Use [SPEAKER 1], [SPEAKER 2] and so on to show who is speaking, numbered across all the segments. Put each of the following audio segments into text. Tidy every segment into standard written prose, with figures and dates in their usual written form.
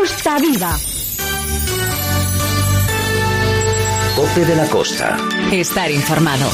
[SPEAKER 1] Costa Viva.
[SPEAKER 2] COPE de la Costa.
[SPEAKER 1] Estar informado.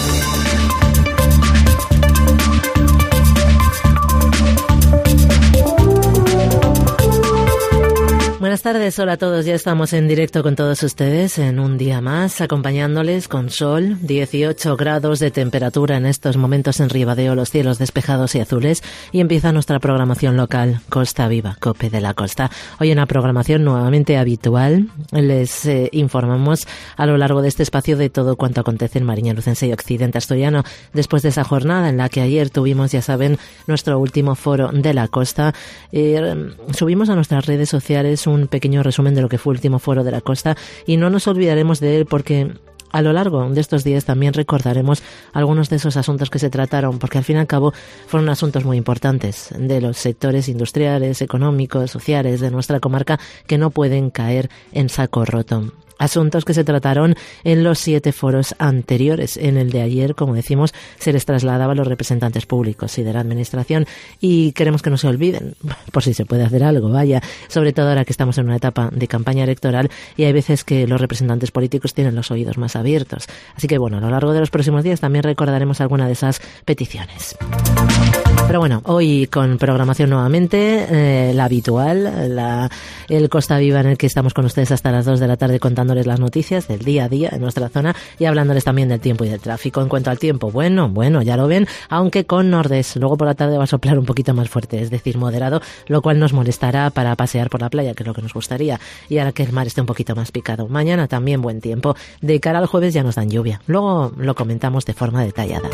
[SPEAKER 3] Buenas tardes, hola a todos. Ya estamos en directo con todos ustedes en un día más, acompañándoles con sol, 18 grados de temperatura en estos momentos en Ribadeo, los cielos despejados y azules, y empieza nuestra programación local, Costa Viva, COPE de la Costa. Hoy una programación nuevamente habitual. Les informamos a lo largo de este espacio de todo cuanto acontece en Mariña Lucense y Occidente Asturiano. Después de esa jornada en la que ayer tuvimos, ya saben, nuestro último foro de la costa, subimos a nuestras redes sociales un pequeño resumen de lo que fue el último foro de la costa y no nos olvidaremos de él porque a lo largo de estos días también recordaremos algunos de esos asuntos que se trataron, porque al fin y al cabo fueron asuntos muy importantes de los sectores industriales, económicos, sociales de nuestra comarca que no pueden caer en saco roto. Asuntos que se trataron en los 7 foros anteriores. En el de ayer, como decimos, se les trasladaba a los representantes públicos y de la administración y queremos que no se olviden, por si se puede hacer algo, vaya, sobre todo ahora que estamos en una etapa de campaña electoral y hay veces que los representantes políticos tienen los oídos más abiertos. Así que bueno, a lo largo de los próximos días también recordaremos alguna de esas peticiones. Pero bueno, hoy con programación nuevamente, la habitual, el Costa Viva en el que estamos con ustedes hasta las 2 de la tarde contándoles las noticias del día a día en nuestra zona y hablándoles también del tiempo y del tráfico. En cuanto al tiempo, bueno, ya lo ven, aunque con nordés. Luego por la tarde va a soplar un poquito más fuerte, es decir, moderado, lo cual nos molestará para pasear por la playa, que es lo que nos gustaría, y ahora que el mar esté un poquito más picado. Mañana también buen tiempo. De cara al jueves ya nos dan lluvia. Luego lo comentamos de forma detallada.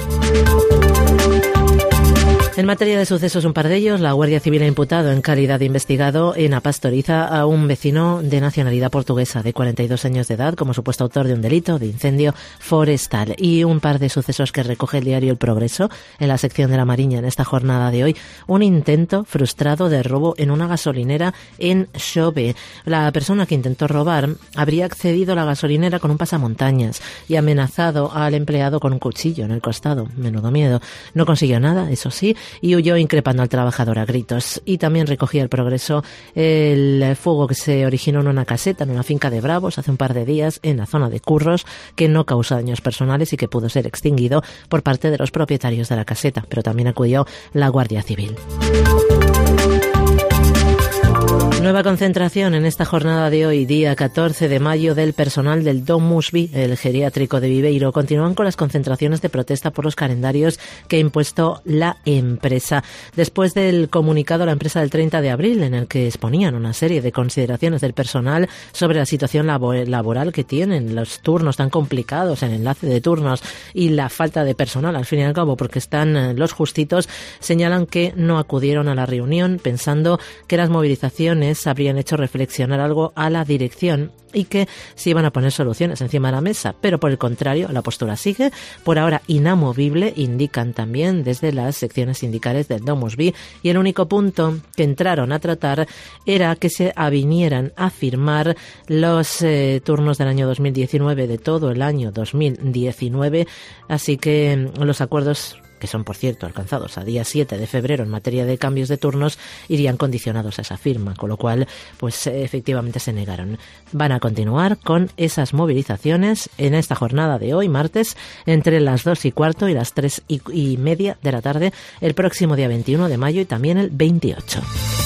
[SPEAKER 3] En materia de sucesos, un par de ellos, la Guardia Civil ha imputado en calidad de investigado en Apastoriza a un vecino de nacionalidad portuguesa de 42 años de edad como supuesto autor de un delito de incendio forestal. Y un par de sucesos que recoge el diario El Progreso en la sección de La Mariña en esta jornada de hoy. Un intento frustrado de robo en una gasolinera en Xove. La persona que intentó robar habría accedido a la gasolinera con un pasamontañas y amenazado al empleado con un cuchillo en el costado. Menudo miedo. No consiguió nada, eso sí, y huyó increpando al trabajador a gritos. Y también recogía El Progreso el fuego que se originó en una caseta en una finca de Bravos hace un par de días en la zona de Curros, que no causó daños personales y que pudo ser extinguido por parte de los propietarios de la caseta, pero también acudió la Guardia Civil. Nueva concentración en esta jornada de hoy, día 14 de mayo, del personal del DomusVi, el geriátrico de Viveiro. Continúan con las concentraciones de protesta por los calendarios que ha impuesto la empresa. Después del comunicado, la empresa del 30 de abril, en el que exponían una serie de consideraciones del personal sobre la situación laboral que tienen, los turnos tan complicados, el enlace de turnos y la falta de personal, al fin y al cabo, porque están los justitos, señalan que no acudieron a la reunión pensando que las movilizaciones habrían hecho reflexionar algo a la dirección y que se iban a poner soluciones encima de la mesa, pero por el contrario, la postura sigue, por ahora inamovible, indican también desde las secciones sindicales del DomusVi, y el único punto que entraron a tratar era que se avinieran a firmar los turnos del año 2019, de todo el año 2019, así que los acuerdos, que son, por cierto, alcanzados a día 7 de febrero en materia de cambios de turnos, irían condicionados a esa firma, con lo cual, pues efectivamente se negaron. Van a continuar con esas movilizaciones en esta jornada de hoy, martes, entre las 2:15 y las 3:30 de la tarde, el próximo día 21 de mayo y también el 28.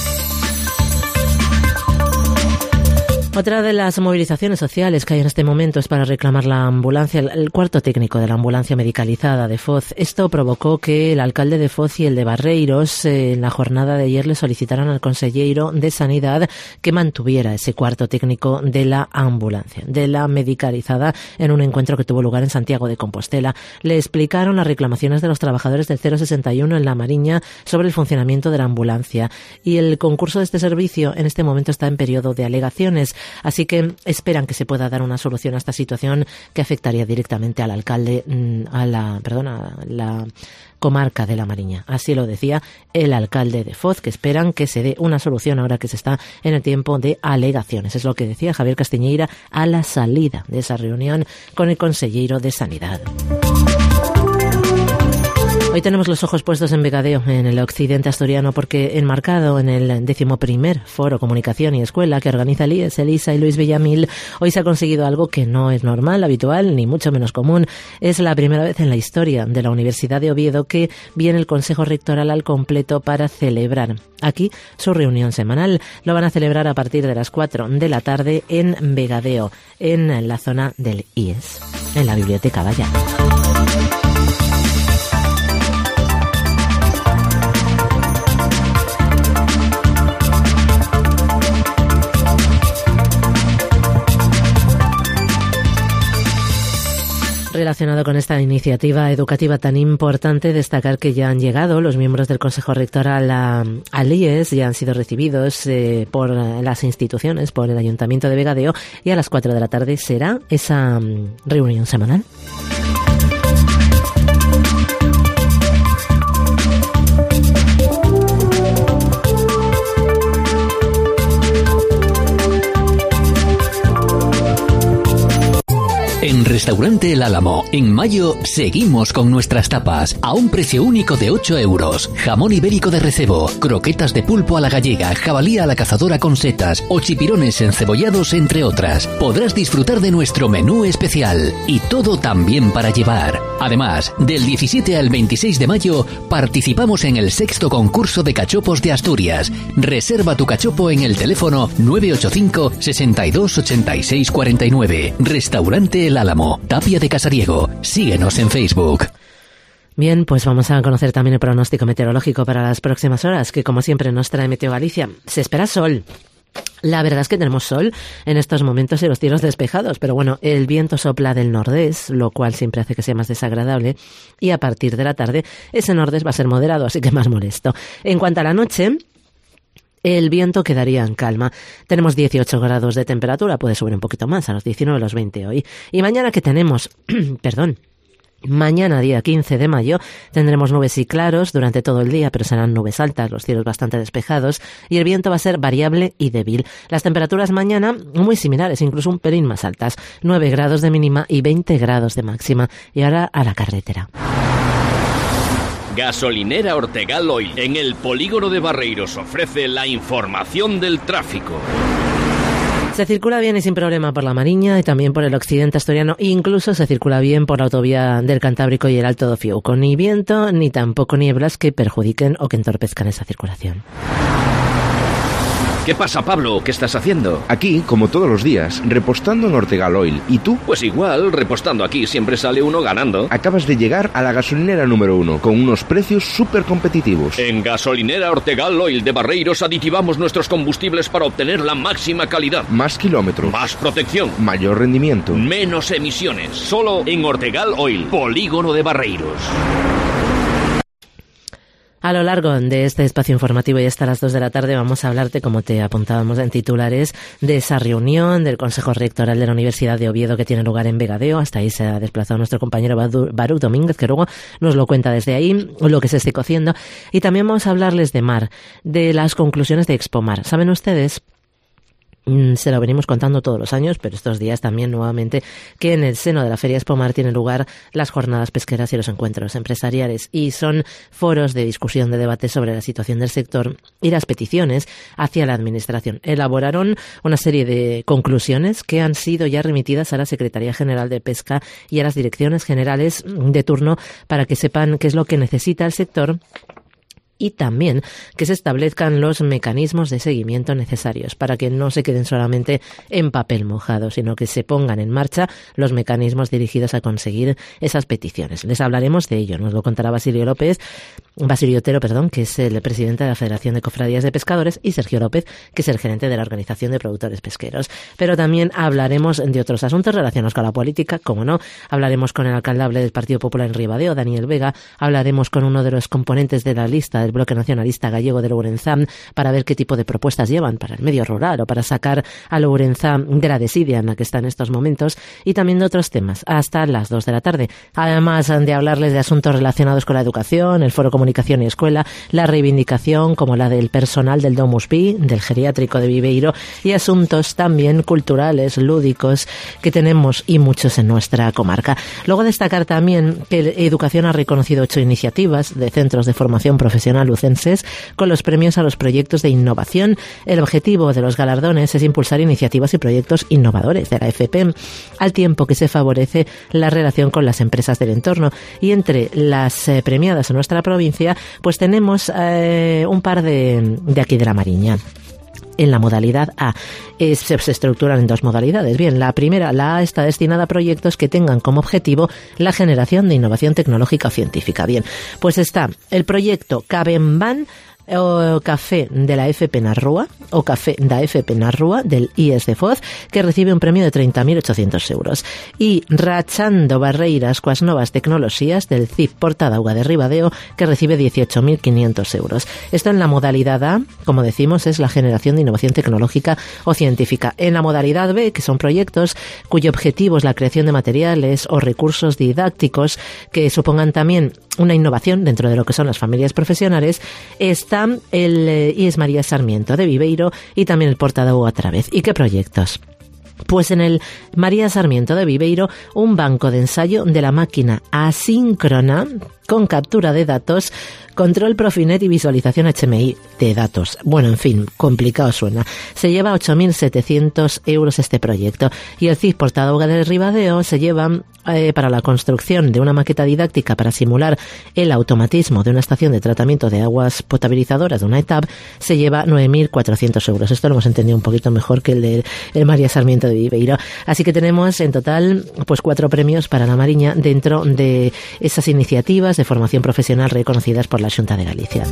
[SPEAKER 3] Otra de las movilizaciones sociales que hay en este momento es para reclamar la ambulancia, el cuarto técnico de la ambulancia medicalizada de Foz. Esto provocó que el alcalde de Foz y el de Barreiros en la jornada de ayer le solicitaran al consejero de Sanidad que mantuviera ese cuarto técnico de la ambulancia, de la medicalizada, en un encuentro que tuvo lugar en Santiago de Compostela. Le explicaron las reclamaciones de los trabajadores del 061 en La Mariña sobre el funcionamiento de la ambulancia, y el concurso de este servicio en este momento está en periodo de alegaciones. Así que esperan que se pueda dar una solución a esta situación que afectaría directamente al alcalde, a la comarca de La Mariña. Así lo decía el alcalde de Foz, que esperan que se dé una solución ahora que se está en el tiempo de alegaciones. Es lo que decía Javier Castiñeira a la salida de esa reunión con el consejero de Sanidad. Hoy tenemos los ojos puestos en Vegadeo, en el occidente asturiano, porque enmarcado en el 11º Foro Comunicación y Escuela que organiza el IES, Elisa y Luis Villamil, hoy se ha conseguido algo que no es normal, habitual, ni mucho menos común. Es la primera vez en la historia de la Universidad de Oviedo que viene el Consejo Rectoral al completo para celebrar aquí su reunión semanal. Lo van a celebrar a partir de las 4 de la tarde en Vegadeo, en la zona del IES, en la Biblioteca Valla. Relacionado con esta iniciativa educativa tan importante, destacar que ya han llegado los miembros del Consejo Rectoral al IES, ya han sido recibidos por las instituciones, por el Ayuntamiento de Vegadeo, y a las 4 de la tarde será esa reunión semanal.
[SPEAKER 2] En Restaurante El Álamo, en mayo, seguimos con nuestras tapas a un precio único de 8 euros. Jamón ibérico de recebo, croquetas de pulpo a la gallega, jabalí a la cazadora con setas o chipirones encebollados, entre otras. Podrás disfrutar de nuestro menú especial y todo también para llevar. Además, del 17 al 26 de mayo, participamos en el 6º concurso de cachopos de Asturias. Reserva tu cachopo en el teléfono 985 62 86 49. Restaurante El Álamo, Tapia de Casariego. Síguenos en Facebook.
[SPEAKER 3] Bien, pues vamos a conocer también el pronóstico meteorológico para las próximas horas, que como siempre nos trae Meteo Galicia. Se espera sol. La verdad es que tenemos sol en estos momentos y los cielos despejados, pero bueno, el viento sopla del nordés, lo cual siempre hace que sea más desagradable, y a partir de la tarde ese nordés va a ser moderado, así que más molesto. En cuanto a la noche, el viento quedaría en calma. Tenemos 18 grados de temperatura, puede subir un poquito más, a los 19, a los 20 hoy. Y mañana que tenemos, mañana, día 15 de mayo, tendremos nubes y claros durante todo el día, pero serán nubes altas, los cielos bastante despejados, y el viento va a ser variable y débil. Las temperaturas mañana muy similares, incluso un pelín más altas, 9 grados de mínima y 20 grados de máxima. Y ahora a la carretera.
[SPEAKER 4] Gasolinera Ortegal Oil, en el polígono de Barreiros, ofrece la información del tráfico.
[SPEAKER 3] Se circula bien y sin problema por la Mariña y también por el occidente asturiano, incluso se circula bien por la autovía del Cantábrico y el Alto do Fiuco. Ni viento ni tampoco nieblas que perjudiquen o que entorpezcan esa circulación.
[SPEAKER 4] ¿Qué pasa, Pablo? ¿Qué estás haciendo?
[SPEAKER 5] Aquí, como todos los días, repostando en Ortegal Oil. ¿Y tú?
[SPEAKER 4] Pues igual, repostando aquí siempre sale uno ganando.
[SPEAKER 5] Acabas de llegar a la gasolinera número 1, con unos precios súper competitivos.
[SPEAKER 4] En Gasolinera Ortegal Oil de Barreiros aditivamos nuestros combustibles para obtener la máxima calidad.
[SPEAKER 5] Más kilómetros.
[SPEAKER 4] Más protección.
[SPEAKER 5] Mayor rendimiento.
[SPEAKER 4] Menos emisiones. Solo en Ortegal Oil, polígono de Barreiros.
[SPEAKER 3] A lo largo de este espacio informativo y hasta las 2 de la tarde vamos a hablarte, como te apuntábamos en titulares, de esa reunión del Consejo Rectoral de la Universidad de Oviedo que tiene lugar en Vegadeo. Hasta ahí se ha desplazado nuestro compañero Baruch Domínguez, que luego nos lo cuenta desde ahí, lo que se esté cociendo. Y también vamos a hablarles de mar, de las conclusiones de Expomar. ¿Saben ustedes? Se lo venimos contando todos los años, pero estos días también nuevamente, que en el seno de la Feria Expomar tienen lugar las jornadas pesqueras y los encuentros empresariales, y son foros de discusión, de debate sobre la situación del sector y las peticiones hacia la Administración. Elaboraron una serie de conclusiones que han sido ya remitidas a la Secretaría General de Pesca y a las direcciones generales de turno para que sepan qué es lo que necesita el sector, y también que se establezcan los mecanismos de seguimiento necesarios para que no se queden solamente en papel mojado, sino que se pongan en marcha los mecanismos dirigidos a conseguir esas peticiones. Les hablaremos de ello, nos lo contará Basilio Otero, que es el presidente de la Federación de Cofradías de Pescadores, y Sergio López, que es el gerente de la Organización de Productores Pesqueros. Pero también hablaremos de otros asuntos relacionados con la política, como no. Hablaremos con el alcaldable del Partido Popular en Ribadeo, Daniel Vega. Hablaremos con uno de los componentes de la lista del del Bloque Nacionalista Gallego de Lourenzá para ver qué tipo de propuestas llevan para el medio rural o para sacar a Lourenzá de la desidia en la que está en estos momentos, y también de otros temas hasta las 2 de la tarde. Además de hablarles de asuntos relacionados con la educación, el Foro Comunicación y Escuela, la reivindicación como la del personal del Domus Vi, del geriátrico de Viveiro, y asuntos también culturales, lúdicos, que tenemos y muchos en nuestra comarca. Luego destacar también que Educación ha reconocido 8 iniciativas de centros de formación profesional lucenses con los premios a los proyectos de innovación. El objetivo de los galardones es impulsar iniciativas y proyectos innovadores de la FP, al tiempo que se favorece la relación con las empresas del entorno. Y entre las premiadas en nuestra provincia, pues tenemos un par de aquí de la Mariña. En la modalidad A se estructuran en 2 modalidades. Bien, la primera, la A, está destinada a proyectos que tengan como objetivo la generación de innovación tecnológica o científica. Bien, pues está el proyecto Cabemban, o Café de la FP Narrúa o Café da FP Narrúa del IES de Foz, que recibe un premio de 30.800 euros, y Rachando Barreiras coas novas tecnoloxías del CIP Porta d'Auga de Ribadeo, que recibe 18.500 euros. Esto en la modalidad A, como decimos, es la generación de innovación tecnológica o científica. En la modalidad B, que son proyectos cuyo objetivo es la creación de materiales o recursos didácticos que supongan también una innovación dentro de lo que son las familias profesionales, está el IES María Sarmiento de Viveiro y también el Porta d'Auga otra vez. ¿Y qué proyectos? Pues en el María Sarmiento de Viveiro, un banco de ensayo de la máquina asíncrona con captura de datos, control Profinet y visualización HMI de datos. Bueno, en fin, complicado suena. Se lleva 8.700 euros este proyecto, y el CIP Porta d'Auga de Ribadeo se lleva para la construcción de una maqueta didáctica para simular el automatismo de una estación de tratamiento de aguas potabilizadoras de una ETAP, se lleva 9.400 euros. Esto lo hemos entendido un poquito mejor que el de María Sarmiento de Viveiro. Así que tenemos en total pues 4 premios para la Mariña dentro de esas iniciativas de formación profesional reconocidas por la Xunta de Galicia.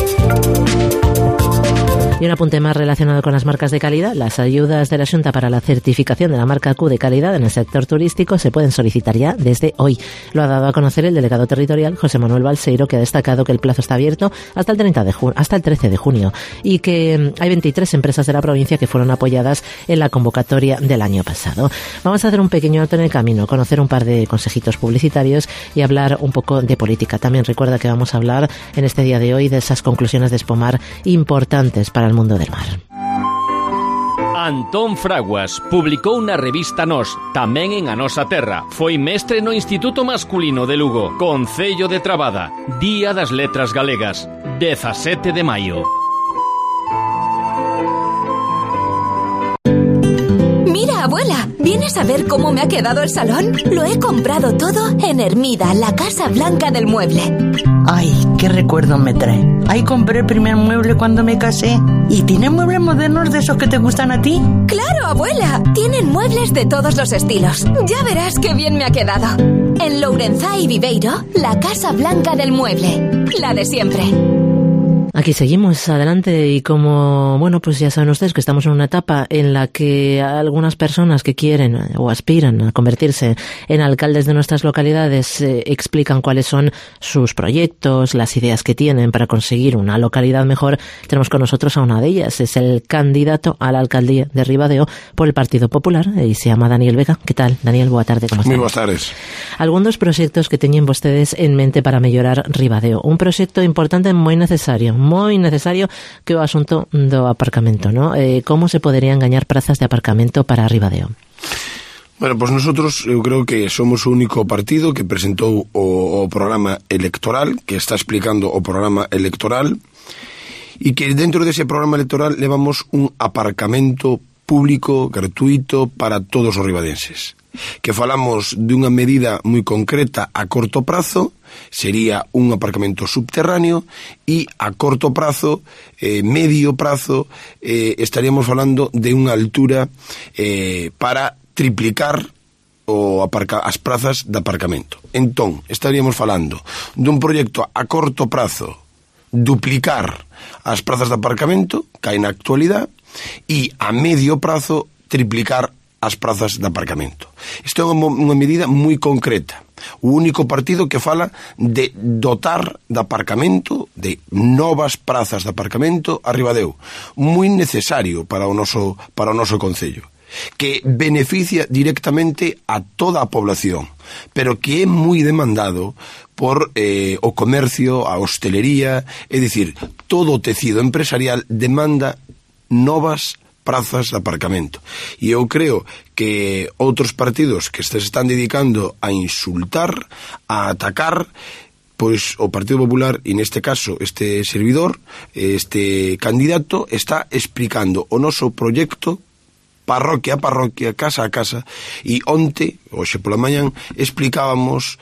[SPEAKER 3] Y un apunte más relacionado con las marcas de calidad. Las ayudas de la Xunta para la certificación de la marca Q de calidad en el sector turístico se pueden solicitar ya desde hoy. Lo ha dado a conocer el delegado territorial, José Manuel Balseiro, que ha destacado que el plazo está abierto hasta el 13 de junio y que hay 23 empresas de la provincia que fueron apoyadas en la convocatoria del año pasado. Vamos a hacer un pequeño alto en el camino, conocer un par de consejitos publicitarios y hablar un poco de política. También recuerda que vamos a hablar en este día de hoy de esas conclusiones de Espomar importantes para el mundo del mar.
[SPEAKER 4] Antón Fraguas publicou na revista Nós, tamén en A Nosa Terra. Foi mestre no Instituto Masculino de Lugo. Concello de Trabada, Día das Letras Galegas, 17 de maio.
[SPEAKER 6] Mira, abuela, ¿vienes a ver cómo me ha quedado el salón? Lo he comprado todo en Hermida, la Casa Blanca del Mueble.
[SPEAKER 7] Ay, qué recuerdo me trae. Ahí compré el primer mueble cuando me casé. ¿Y tienen muebles modernos de esos que te gustan a ti?
[SPEAKER 6] ¡Claro, abuela! Tienen muebles de todos los estilos. Ya verás qué bien me ha quedado. En Lourenzá y Viveiro, la Casa Blanca del Mueble. La de siempre.
[SPEAKER 3] Aquí seguimos adelante y como, bueno, pues ya saben ustedes que estamos en una etapa en la que algunas personas que quieren o aspiran a convertirse en alcaldes de nuestras localidades explican cuáles son sus proyectos, las ideas que tienen para conseguir una localidad mejor. Tenemos con nosotros a una de ellas, es el candidato a la alcaldía de Ribadeo por el Partido Popular y se llama Daniel Vega. ¿Qué tal, Daniel? Boa tarde, como
[SPEAKER 8] Muy buenas tardes.
[SPEAKER 3] Algunos proxectos que teñen vostedes en mente para mellorar Ribadeo. Un proxecto importante, moi necesario que o asunto do aparcamento, ¿no? Como se poderían gañar prazas de aparcamento para Ribadeo?
[SPEAKER 8] Bueno, pues nosotros eu creo que somos o único partido que presentou o programa electoral, que está explicando o programa electoral, e que dentro dese programa electoral levamos un aparcamento público, gratuito, para todos os ribadenses. Que falamos dunha medida moi concreta a corto prazo, sería un aparcamento subterráneo, e a corto prazo, medio prazo, estaríamos falando de unha altura para triplicar as prazas de aparcamento. Entón, estaríamos falando dun proxecto a corto prazo, duplicar as prazas de aparcamento, que hai na actualidade, e a medio prazo, triplicar as prazas de aparcamento. Isto é unha medida moi concreta. O único partido que fala de dotar de aparcamento, de novas prazas de aparcamento a Ribadeo. Moi necesario para o noso concello, que beneficia directamente a toda a población, pero que é moi demandado por o comercio, a hostelería, é dicir, todo o tecido empresarial demanda novas prazas de aparcamento. E eu creo que outros partidos que se están dedicando a insultar, a atacar, pois o Partido Popular, e neste caso este servidor, este candidato, está explicando o noso proxecto parroquia a parroquia, casa a casa, e onte, hoxe pola mañán, explicábamos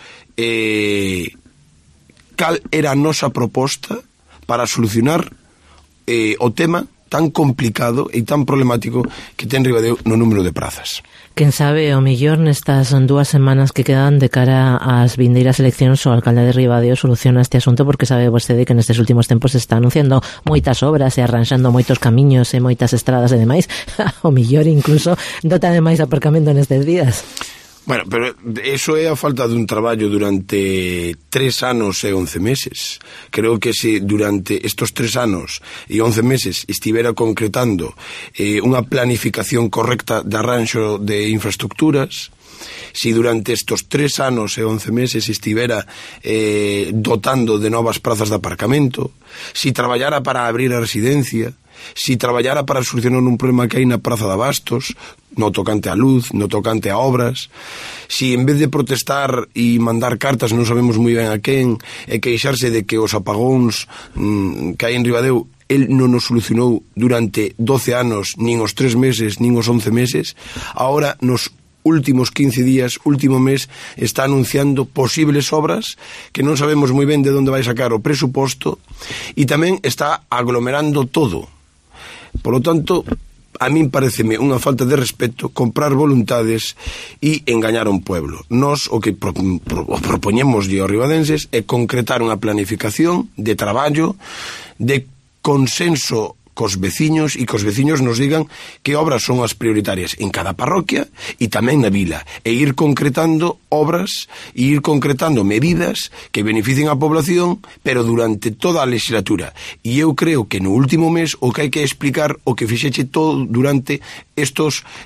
[SPEAKER 8] cal era a nosa proposta para solucionar o tema tan complicado e tan problemático que ten Ribadeo no número de prazas.
[SPEAKER 3] Quen sabe, o mellor nestas 2 semanas que quedan de cara ás vindeiras eleccións, o alcalde de Ribadeo soluciona este asunto, porque sabe vostede que nestes últimos tempos se está anunciando moitas obras e arranxando moitos camiños e moitas estradas e demais. O mellor incluso dota de máis aparcamento nestes días.
[SPEAKER 8] Bueno, pero eso é a falta dun traballo durante 3 anos e 11 meses. Creo que se durante estos 3 anos e 11 meses estivera concretando unha planificación correcta de arranxo de infraestructuras, si durante estos 3 anos e 11 meses estivera dotando de novas prazas de aparcamento, si traballara para abrir a residencia, si traballara para solucionar un problema que hai na Praza de Abastos, no tocante a luz, no tocante a obras, si en vez de protestar e mandar cartas, non sabemos moi ben a quen, e queixarse de que os apagóns que hai en Ribadeo, el non nos solucionou durante 12 anos, nin os 3 meses, nin os 11 meses, agora nos últimos 15 días, último mes, está anunciando posibles obras que non sabemos moi ben de onde vai sacar o presuposto, e tamén está aglomerando todo. Por lo tanto, a min pareceme unha falta de respeto comprar voluntades e engañar a un pueblo. Nós o que propoñemos aos ribadenses é concretar unha planificación de traballo, de consenso cos veciños, e cos veciños nos digan que obras son as prioritarias en cada parroquia e tamén na vila, e ir concretando obras e ir concretando medidas que beneficien a población, pero durante toda a legislatura. E eu creo que no último mes o que hai que explicar o que fixeche todo durante esta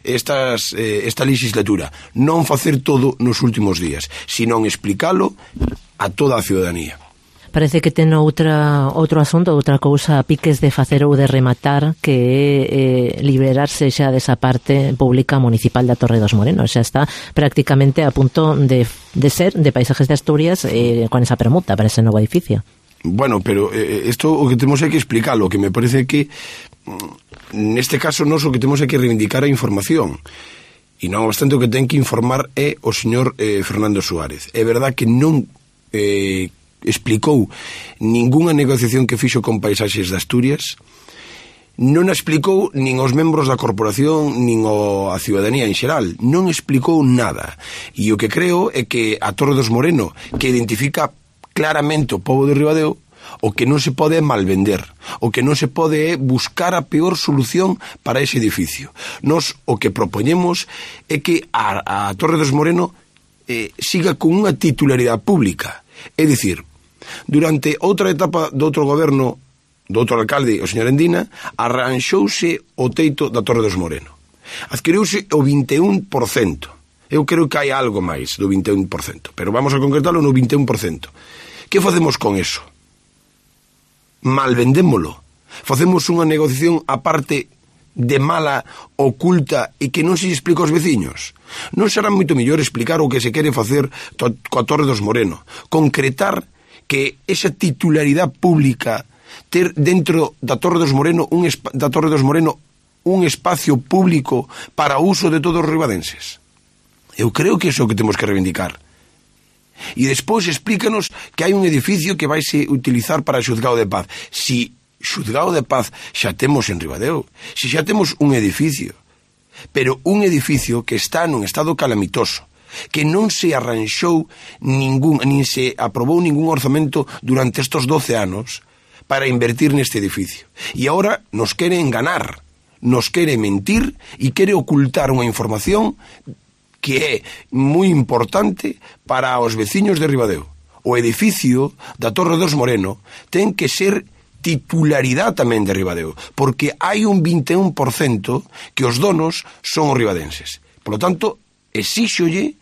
[SPEAKER 8] legislatura, non facer todo nos últimos días, senón explicalo a toda a ciudadanía.
[SPEAKER 3] Parece que ten outro asunto, outra cousa a piques de facer ou de rematar, que é liberarse xa desa parte pública municipal da Torre dos Morenos. Xa está prácticamente a punto de ser de Paisajes de Asturias con esa permuta para ese novo edificio.
[SPEAKER 8] Bueno, pero isto o que temos é que explicalo, que me parece que neste caso nós o que temos é que reivindicar a información. E non obstante o que ten que informar é o señor Fernando Suárez. É verdad que non explicou ningunha negociación que fixo con Paisaxes de Asturias, non a explicou nin aos membros da corporación nin a ciudadanía en xeral, non explicou nada. E o que creo é que a Torre dos Moreno, que identifica claramente o pobo de Ribadeo, o que non se pode é malvender, o que non se pode é buscar a peor solución para ese edificio. Nos o que propoñemos é que a Torre dos Moreno siga con unha titularidade pública. É dicir, durante outra etapa do outro goberno, do outro alcalde, o señor Endina, arranxouse o teito da Torre dos Moreno. Adquiriuse o 21%. Eu creo que hai algo máis do 21%, pero vamos a concretarlo no 21%. Que facemos con eso? Malvendémolo. Facemos unha negociación aparte de mala, oculta, e que non se explica aos veciños. Non será moito mellor explicar o que se quere facer coa Torre dos Moreno, concretar que esa titularidade pública, ter dentro da Torre dos Moreno un espacio público para o uso de todos os ribadenses. Eu creo que iso é o que temos que reivindicar. E despois explícanos que hai un edificio que vai se utilizar para xuzgado de paz. Si xuzgado de paz xa temos en Ribadeo, si xa temos un edificio, pero un edificio que está nun estado calamitoso, que non se arranxou nin se aprobou ningún orzamento durante estos 12 anos para invertir neste edificio. E agora nos quere enganar, nos quere mentir e quere ocultar unha información que é moi importante para os veciños de Ribadeo. O edificio da Torre dos Moreno ten que ser titularidade tamén de Ribadeo, porque hai un 21% que os donos son os ribadenses. Por lo tanto, exíxolle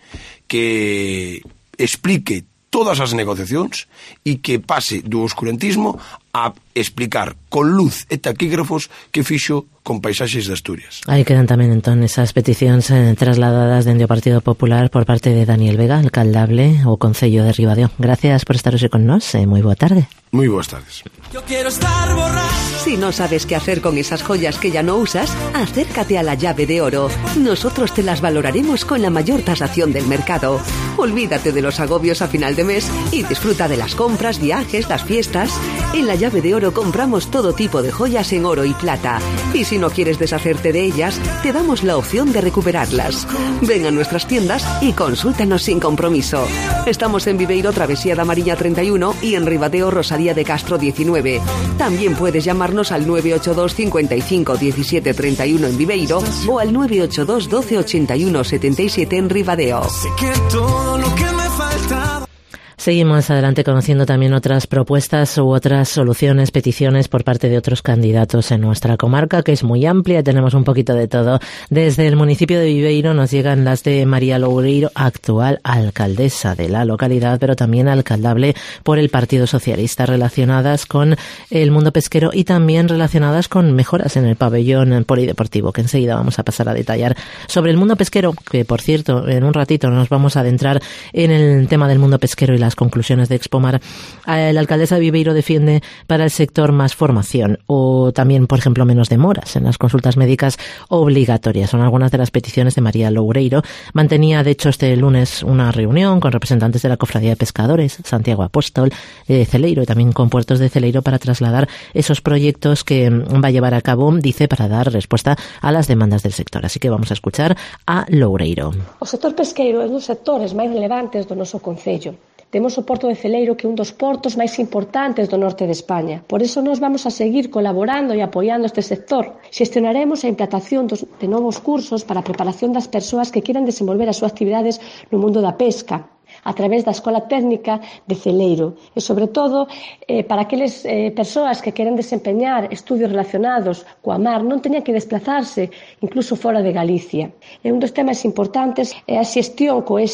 [SPEAKER 8] que explique todas as negociacións e que pase do oscurantismo a explicar con luz e taquígrafos que fixo con paisaxes de Asturias.
[SPEAKER 3] Aí quedan tamén entón esas peticións trasladadas dende o Partido Popular por parte de Daniel Vega, alcaldable o Concello de Ribadeo. Gracias por estar hoxe con nós e moi boa tarde.
[SPEAKER 8] Muy buenas tardes.
[SPEAKER 9] Yo quiero estar borracho. Si no sabes qué hacer con esas joyas que ya no usas, acércate a la Llave de Oro. Nosotros te las valoraremos con la mayor tasación del mercado. Olvídate de los agobios a final de mes y disfruta de las compras, viajes, las fiestas. En la Llave de Oro compramos todo tipo de joyas en oro y plata. Y si no quieres deshacerte de ellas, te damos la opción de recuperarlas. Ven a nuestras tiendas y consúltanos sin compromiso. Estamos en Viveiro, Travesía da Mariña 31 y en Ribadeo, Rosalía de Castro 19. También puedes llamarnos al 982 55 17 31 en Viveiro o al 982 12 81 77 en Ribadeo.
[SPEAKER 10] Sé que todo lo que me falta.
[SPEAKER 3] Seguimos adelante conociendo también otras propuestas u otras soluciones, peticiones por parte de otros candidatos en nuestra comarca, que es muy amplia. Tenemos un poquito de todo. Desde el municipio de Viveiro nos llegan las de María Loureiro, actual alcaldesa de la localidad, pero también alcaldable por el Partido Socialista, relacionadas con el mundo pesquero y también relacionadas con mejoras en el pabellón polideportivo, que enseguida vamos a pasar a detallar. Sobre el mundo pesquero, que por cierto, en un ratito nos vamos a adentrar en el tema del mundo pesquero y las conclusiones de Expomar. La alcaldesa de Viveiro defiende para el sector más formación o también, por ejemplo, menos demoras en las consultas médicas obligatorias. Son algunas de las peticiones de María Loureiro. Mantenía, de hecho, este lunes una reunión con representantes de la Cofradía de Pescadores, Santiago Apóstol, de Celeiro y también con Puertos de Celeiro para trasladar esos proyectos que va a llevar a cabo, dice, para dar respuesta a las demandas del sector. Así que vamos a escuchar a Loureiro.
[SPEAKER 11] O sector pesqueiro é un dos sectores máis relevantes do noso concello. Temos o Porto de Celeiro, que é un dos portos máis importantes do norte de España. Por iso nós vamos a seguir colaborando e apoiando este sector. Xestionaremos a implantación de novos cursos para a preparación das persoas que queiran desenvolver as súas actividades no mundo da pesca, a través da Escola Técnica de Celeiro e, sobre todo, para aqueles persoas que queren desempeñar estudios relacionados coa mar non teñan que desplazarse incluso fora de Galicia. E un dos temas importantes é a xestión co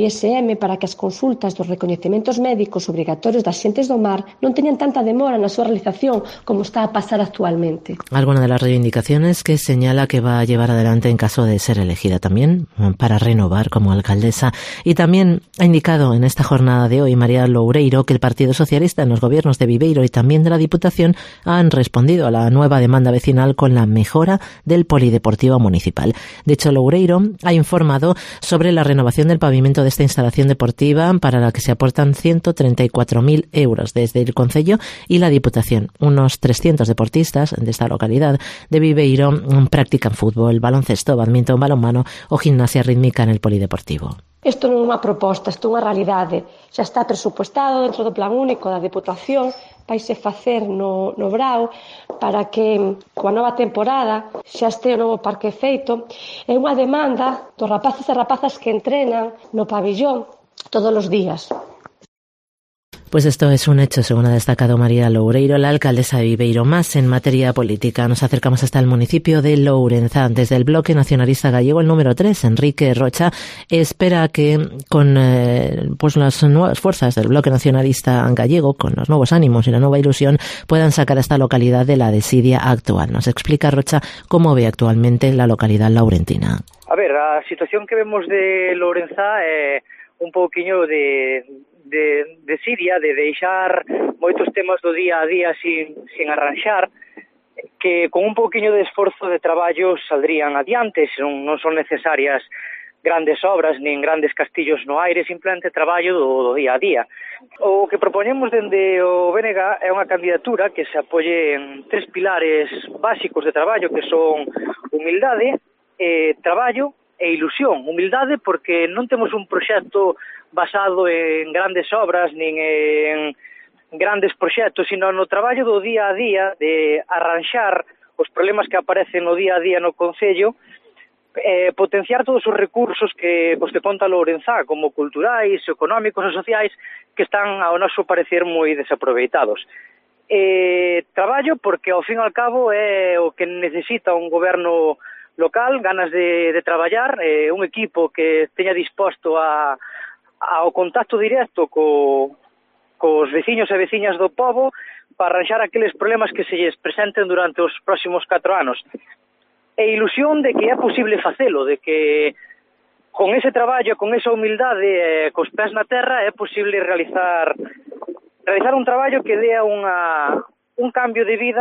[SPEAKER 11] ISM para que as consultas dos recoñecementos médicos obrigatorios das xentes do mar non teñan tanta demora na súa realización como está a pasar actualmente.
[SPEAKER 3] Alguna de las reivindicaciones que señala que va a llevar adelante en caso de ser elegida también para renovar como alcaldesa, y también ha indicado en esta jornada de hoy María Loureiro que el Partido Socialista en los gobiernos de Viveiro y también de la Diputación han respondido a la nueva demanda vecinal con la mejora del polideportivo municipal. De hecho, Loureiro ha informado sobre la renovación del pavimento de esta instalación deportiva, para la que se aportan 134.000 euros desde el Concello y la Diputación. Unos 300 deportistas de esta localidad de Viveiro practican fútbol, baloncesto, badminton, balonmano o gimnasia rítmica en el polideportivo.
[SPEAKER 11] Isto non é unha proposta, isto é unha realidade. Xa está presupuestado dentro do plan único da Diputación, vaise facer no Brao para que coa nova temporada xa este o novo parque feito. É unha demanda dos rapaces e rapazas que entrenan no pabillón todos os días.
[SPEAKER 3] Pues esto es un hecho, según ha destacado María Loureiro, la alcaldesa de Viveiro. Más en materia política, nos acercamos hasta el municipio de Lourenzá. Desde el Bloque Nacionalista Gallego, el número 3, Enrique Rocha, espera que con las nuevas fuerzas del Bloque Nacionalista Gallego, con los nuevos ánimos y la nueva ilusión, puedan sacar a esta localidad de la desidia actual. Nos explica Rocha cómo ve actualmente la localidad laurentina.
[SPEAKER 12] A ver, a situación que vemos de Lourenzá é un pouquiño de desidia, de deixar moitos temas do día a día sin arranxar, que con un pouquiño de esforzo de traballo saldrían adiante. Non son necesarias grandes obras nin grandes castillos no aire, simplemente traballo do día a día. O que propoñemos dende o BNG é unha candidatura que se apoie en 3 pilares básicos de traballo, que son humildade, traballo e ilusión. Humildade porque non temos un proxecto basado en grandes obras nin en grandes proxectos, sino no traballo do día a día de arranxar os problemas que aparecen no día a día no Concello, potenciar todos os recursos que conta Lourenzá, como culturais, económicos e sociais, que están, ao noso parecer, moi desaproveitados. Traballo porque, ao fin e ao cabo, é o que necesita un goberno local, ganas de traballar, un equipo que teña disposto ao contacto directo cos veciños e veciñas do pobo para arranxar aqueles problemas que se lles presenten durante os próximos 4 anos. E ilusión de que é posible facelo, de que con ese traballo, con esa humildade, cos pés na terra, é posible realizar un traballo que dea un cambio de vida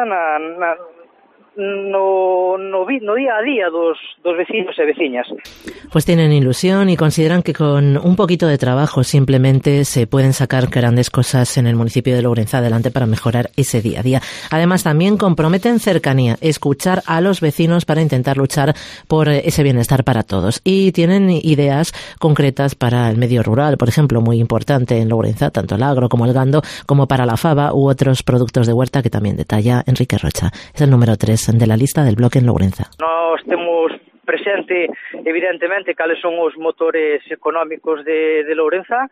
[SPEAKER 12] no día a día dos vecinos e veciñas.
[SPEAKER 3] Pues tienen ilusión y consideran que con un poquito de trabajo simplemente se pueden sacar grandes cosas en el municipio de Lourenzá adelante para mejorar ese día a día. Además, también comprometen cercanía, escuchar a los vecinos para intentar luchar por ese bienestar para todos. Y tienen ideas concretas para el medio rural, por ejemplo, muy importante en Lourenzá, tanto el agro como el gando, como para la fava u otros productos de huerta que también detalla Enrique Rocha. Es el número 3 de la lista del bloque en Lourenzá.
[SPEAKER 12] Nos temos presente, evidentemente, cales son os motores económicos de Lourenzá.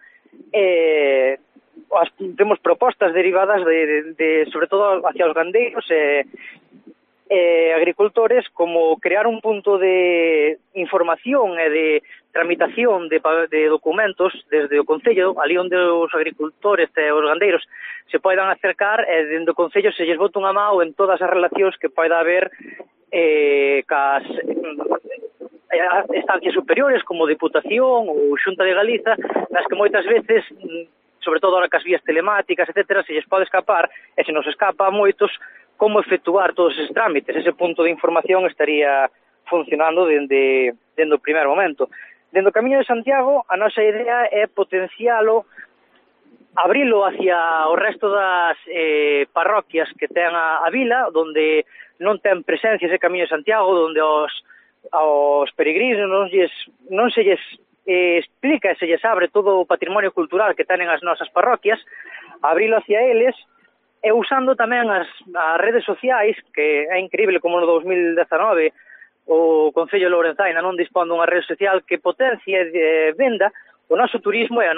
[SPEAKER 12] Temos propostas derivadas de sobre todo hacia os gandeiros e agricultores, como crear un punto de información e de tramitación de documentos desde o Concello, ali onde os agricultores e os gandeiros se poidan acercar, e dentro do Concello se lles bota unha mão en todas as relacións que poida haber cas estancias superiores como Diputación ou Xunta de Galiza, nas que moitas veces, sobre todo ahora cas vías telemáticas, etcétera, se lles pode escapar, e se nos escapa a moitos, como efectuar todos eses trámites. Ese punto de información estaría funcionando dende o primer momento. Dende o Camiño de Santiago, a nosa idea é potencialo, abrilo hacia o resto das parroquias que ten a vila, donde non ten presencia ese Camiño de Santiago, donde aos peregrinos non se lles explica e se lles abre todo o patrimonio cultural que tenen as nosas parroquias, abrilo hacia eles, e usando tamén as redes sociais, que é increíble como no 2019 o Concello de Lourenzá ainda non dispón dunha rede social que potencie e venda o noso turismo e o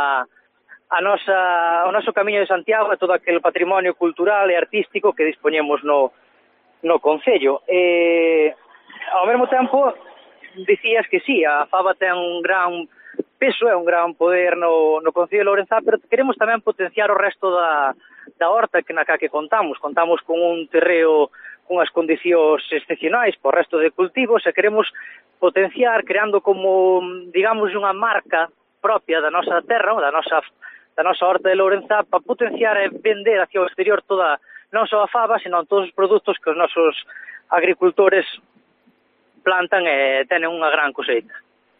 [SPEAKER 12] noso Camiño de Santiago e todo aquel patrimonio cultural e artístico que dispoñemos no Concello. Ao mesmo tempo, dicías que sí, a fava ten un gran peso e un gran poder no Concello de Lourenzá, pero queremos tamén potenciar o resto da horta na que contamos. Contamos con un terreo con as condicións excepcionais por resto de cultivos e queremos potenciar creando como, digamos, unha marca propia da nosa terra, da nosa horta de Lourenzá, para potenciar e vender hacia o exterior toda, non só a fava, senón todos os produtos que os nosos agricultores plantan e tenen unha gran coseita.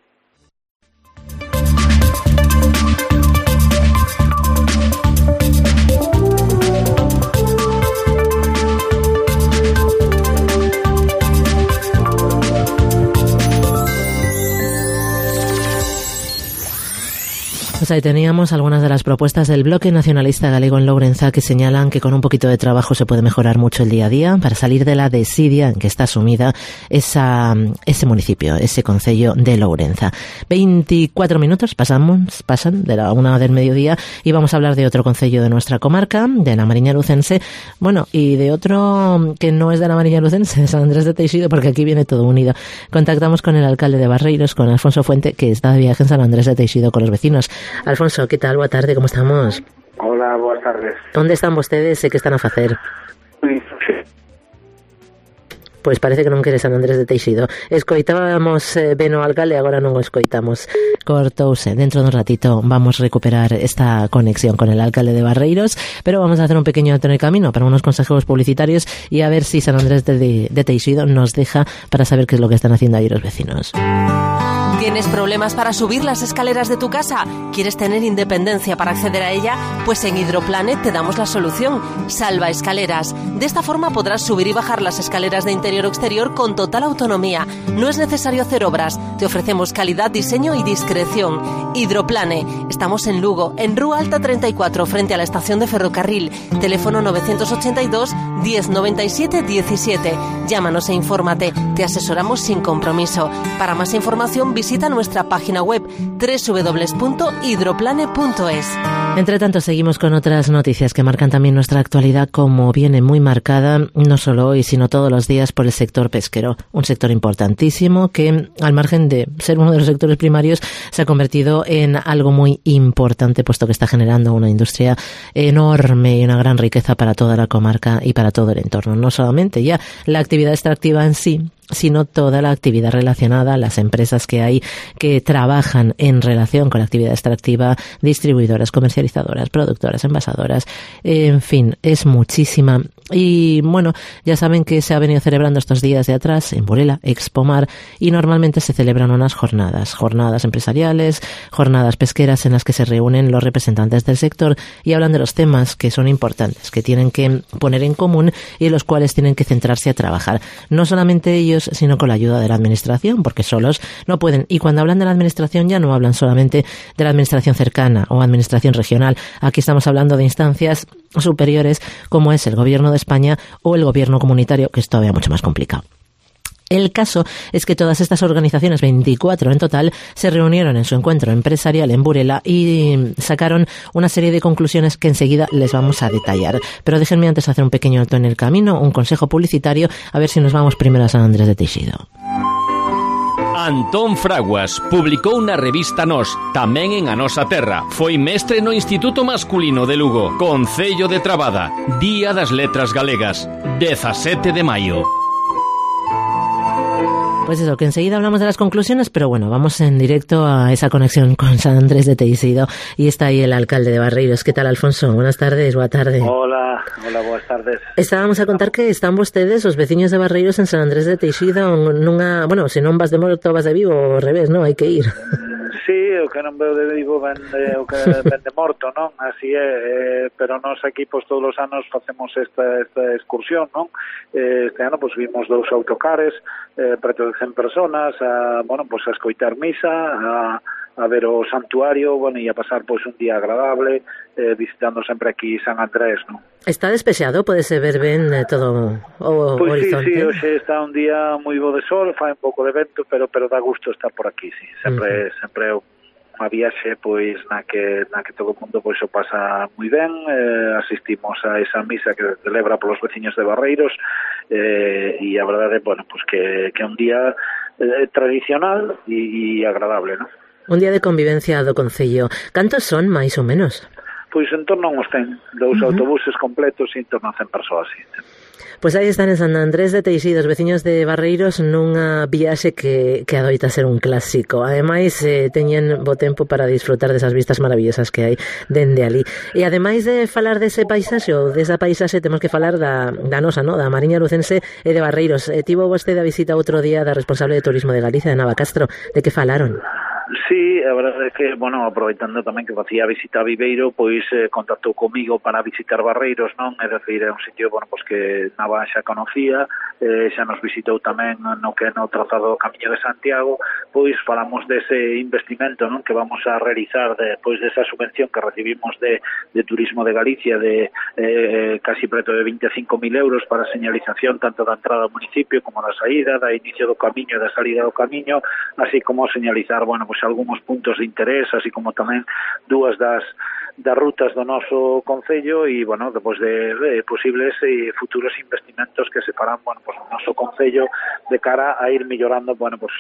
[SPEAKER 3] Pues ahí teníamos algunas de las propuestas del Bloque Nacionalista Galego en Lourenzá que señalan que con un poquito de trabajo se puede mejorar mucho el día a día para salir de la desidia en que está sumida ese municipio, ese concello de Lourenzá. 24 minutos pasan de la 1 del mediodía y vamos a hablar de otro concello de nuestra comarca, de la Mariña Lucense, bueno, y de otro que no es de la Mariña Lucense, de San Andrés de Teixido, porque aquí viene todo unido. Contactamos con el alcalde de Barreiros, con Alfonso Fuente, que está de viaje en San Andrés de Teixido con los vecinos. Alfonso, ¿qué tal? Boa tarde, ¿cómo estamos?
[SPEAKER 13] Hola, boas tardes.
[SPEAKER 3] ¿Dónde están vostedes? Sé que están a facer. Pois parece que non quere San Andrés de Teixido. Escoitábamos ben o alcalde, agora non o escoitamos. Cortouse. Dentro dun ratito vamos a recuperar esta conexión con el alcalde de Barreiros, pero vamos a hacer un pequeño alto en el camino para unos consejos publicitarios y a ver si San Andrés de Teixido nos deja para saber qué es lo que están haciendo ahí los vecinos.
[SPEAKER 13] ¿Tienes problemas para subir las escaleras de tu casa? ¿Quieres tener independencia para acceder a ella? Pues en Hidroplanet te damos la solución. Salva escaleras. De esta forma podrás subir y bajar las escaleras de interior o exterior con total autonomía. No es necesario hacer obras. Te ofrecemos calidad, diseño y discreción. Hidroplane. Estamos en Lugo, en Rúa Alta 34, frente a la estación de ferrocarril. Teléfono 982 10 97 17. Llámanos e infórmate. Te asesoramos sin compromiso. Para más información visita nuestra página web www.hidroplane.es.
[SPEAKER 3] Entre tanto, seguimos con otras noticias que marcan también nuestra actualidad, como viene muy marcada, no solo hoy, sino todos los días, por el sector pesquero. Un sector importantísimo que, al margen de ser uno de los sectores primarios, se ha convertido en algo muy importante, puesto que está generando una industria enorme y una gran riqueza para toda la comarca y para todo el entorno. No solamente ya la actividad extractiva en sí, sino toda la actividad relacionada, las empresas que hay que trabajan en relación con la actividad extractiva, distribuidoras, comercializadoras, productoras, envasadoras, en fin, es muchísima. Y bueno, ya saben que se ha venido celebrando estos días de atrás en Burela, Expomar, y normalmente se celebran unas jornadas empresariales, jornadas pesqueras en las que se reúnen los representantes del sector y hablan de los temas que son importantes, que tienen que poner en común y en los cuales tienen que centrarse a trabajar. No solamente ellos, sino con la ayuda de la administración, porque solos no pueden. Y cuando hablan de la administración ya no hablan solamente de la administración cercana o administración regional. Aquí estamos hablando de instancias superiores como es el Gobierno de España o el Gobierno comunitario, que es todavía mucho más complicado. El caso es que todas estas organizaciones, 24 en total, se reunieron en su encuentro empresarial en Burela y sacaron una serie de conclusiones que enseguida les vamos a detallar. Pero déjenme antes hacer un pequeño alto en el camino, un consejo publicitario, a ver si nos vamos primero a San Andrés de Teixido.
[SPEAKER 4] Antón Fraguas publicou na revista Nós, tamén en A Nosa Terra. Foi mestre no Instituto Masculino de Lugo. Concello de Trabada, Día das Letras Galegas, 17 de maio.
[SPEAKER 3] Pues eso, que enseguida hablamos de las conclusiones, pero bueno, vamos en directo a esa conexión con San Andrés de Teixido y está ahí el alcalde de Barreiros. ¿Qué tal, Alfonso? Buenas tardes, boa tarde.
[SPEAKER 14] Hola, boas tardes.
[SPEAKER 3] Estábamos a contar que están vostedes, os veciños de Barreiros, en San Andrés de Teixido, nunha, bueno, se non vas de morto, vas de vivo, ao revés, non? Hai que ir.
[SPEAKER 14] Sí, o que non veo de vivo ven de morto, non? Así é, pero nós aquí, pois, todos os anos facemos esta excursión, non? Este ano, pois, vimos 2 autocares, preto de 100 personas, a escoitar misa, a ver o santuario, bueno, e a pasar, pois, un día agradable, visitando sempre aquí San Andrés, non?
[SPEAKER 3] Está despexado, podese ver ben todo o
[SPEAKER 14] pois
[SPEAKER 3] horizonte?
[SPEAKER 14] Sí, hoxe está un día moi bo de sol, fai un pouco de vento, pero dá gusto estar por aquí, sí. Sempre é unha viaxe, pois, na que todo o mundo, pois, o pasa moi ben. Asistimos a esa misa que se celebra polos veciños de Barreiros, e a verdade, bueno, pois que é un día tradicional e agradable, non?
[SPEAKER 3] Un día de convivencia do Concello. Cantos son, máis ou menos?
[SPEAKER 14] Pois en torno a uns 100, 2 autobuses completos e en torno a 100 persoas, sí.
[SPEAKER 3] Pois aí están en San Andrés de Teixido, os veciños de Barreiros, nunha viaxe que adoita ser un clásico. Ademais, teñen bo tempo para disfrutar desas vistas maravillosas que hai dende ali. E ademais de falar dese paisaxe ou desa paisaxe, temos que falar da nosa, no? Da Mariña Lucense e de Barreiros. Tivo vostede a visita outro día da responsable de Turismo de Galicia, de Nava Castro. De que falaron?
[SPEAKER 14] Sí, a verdade é que, bueno, aproveitando tamén que facía visita a Viveiro, pois contactou comigo para visitar Barreiros, non? É dicir, é un sitio, bueno, pois que Nava xa conocía, xa nos visitou tamén no que no trazado do Camiño de Santiago, pois falamos dese investimento, non? Que vamos a realizar depois desa subvención que recibimos de Turismo de Galicia de casi preto de 25.000 euros para señalización tanto da entrada ao municipio como da saída, da inicio do camiño e da salida do camiño, así como señalizar, bueno, pois algúns puntos de interés, así como tamén dúas das rutas do noso concello e, bueno, depois de posibles futuros investimentos que se farán, bueno, pues, no noso concello de cara a ir mellorando, bueno, pues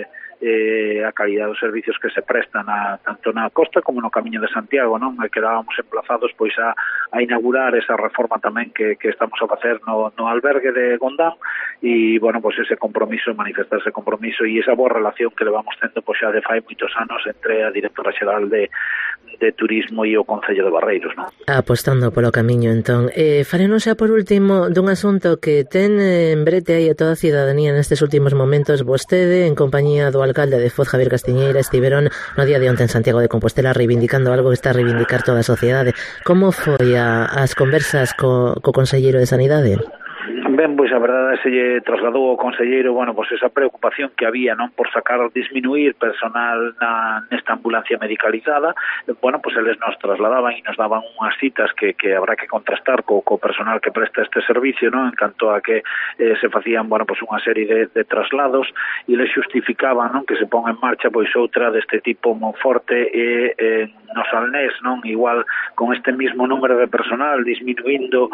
[SPEAKER 14] a calidad dos servicios que se prestan tanto na costa como no Camiño de Santiago, non? Quedábamos emplazados pois a inaugurar esa reforma tamén que estamos a facer no albergue de Gondán e, bueno, pois ese compromiso, manifestar ese compromiso e esa boa relación que levamos tendo pois xa de fai moitos anos entre a directora xeral de Turismo e o Concello de Barreiros, non?
[SPEAKER 3] Apostando polo camiño, entón. Farenos xa por último dun asunto que ten en brete aí a toda a cidadanía nestes últimos momentos. Vostede, en compañía do alcalde de Foz, Javier Castiñeira, estiveron no día de onte en Santiago de Compostela reivindicando algo que está a reivindicar toda a sociedade. Como foi as conversas co Conselleiro de Sanidade?
[SPEAKER 14] Ben, pois a verdade se lle trasladou ao conselleiro, bueno, pois esa preocupación que había, non, por sacar ou disminuir personal nesta ambulancia medicalizada. Bueno, pois eles nos trasladaban e nos daban unhas citas que habrá que contrastar co personal que presta este servicio, non, en canto a que se facían, bueno, pois unha serie de traslados e les xustificaban, non, que se pon en marcha pois outra deste tipo Monforte e no Salnés, non, igual con este mismo número de personal disminuindo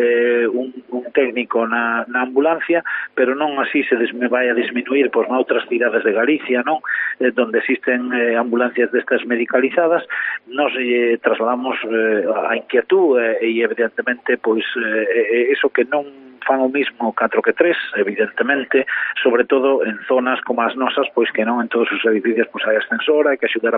[SPEAKER 14] un técnico na ambulancia, pero non así se vai a disminuir pois noutras cidades de Galicia, non, donde existen ambulancias destas medicalizadas. Nos trasladamos a inquietud e evidentemente pois eso que non fan o mismo 4 que 3, evidentemente, sobre todo en zonas como as nosas, pois que non en todos os edificios pois hai ascensor, hai que axudar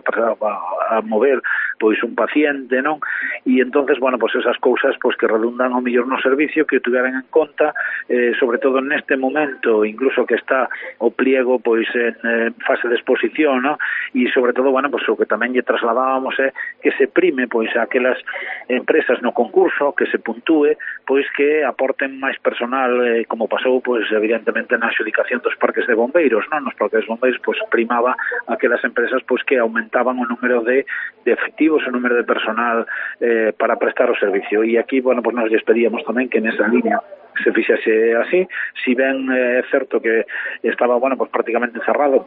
[SPEAKER 14] a mover pois un paciente, non? E entonces, bueno, pois esas cousas pois que redundan ao mellor no servicio, que o tiveran en conta, sobre todo neste momento, incluso que está o pliego pois en fase de exposición, non? E sobre todo, bueno, pois o que tamén lle trasladábamos é que se prime pois aquelas empresas no concurso, que se puntúe, pois que aporten máis personal, como pasou pois evidentemente na adxudicación dos parques de bombeiros, non? Nos parques de bombeiros pois primaba aquelas empresas pois que aumentaban o número de efectivos, o número de personal para prestar o servicio. E aquí, bueno, pois nos despedíamos tamén que nesa línea se fixase así. Si ben é certo que estaba, bueno, pois prácticamente cerrado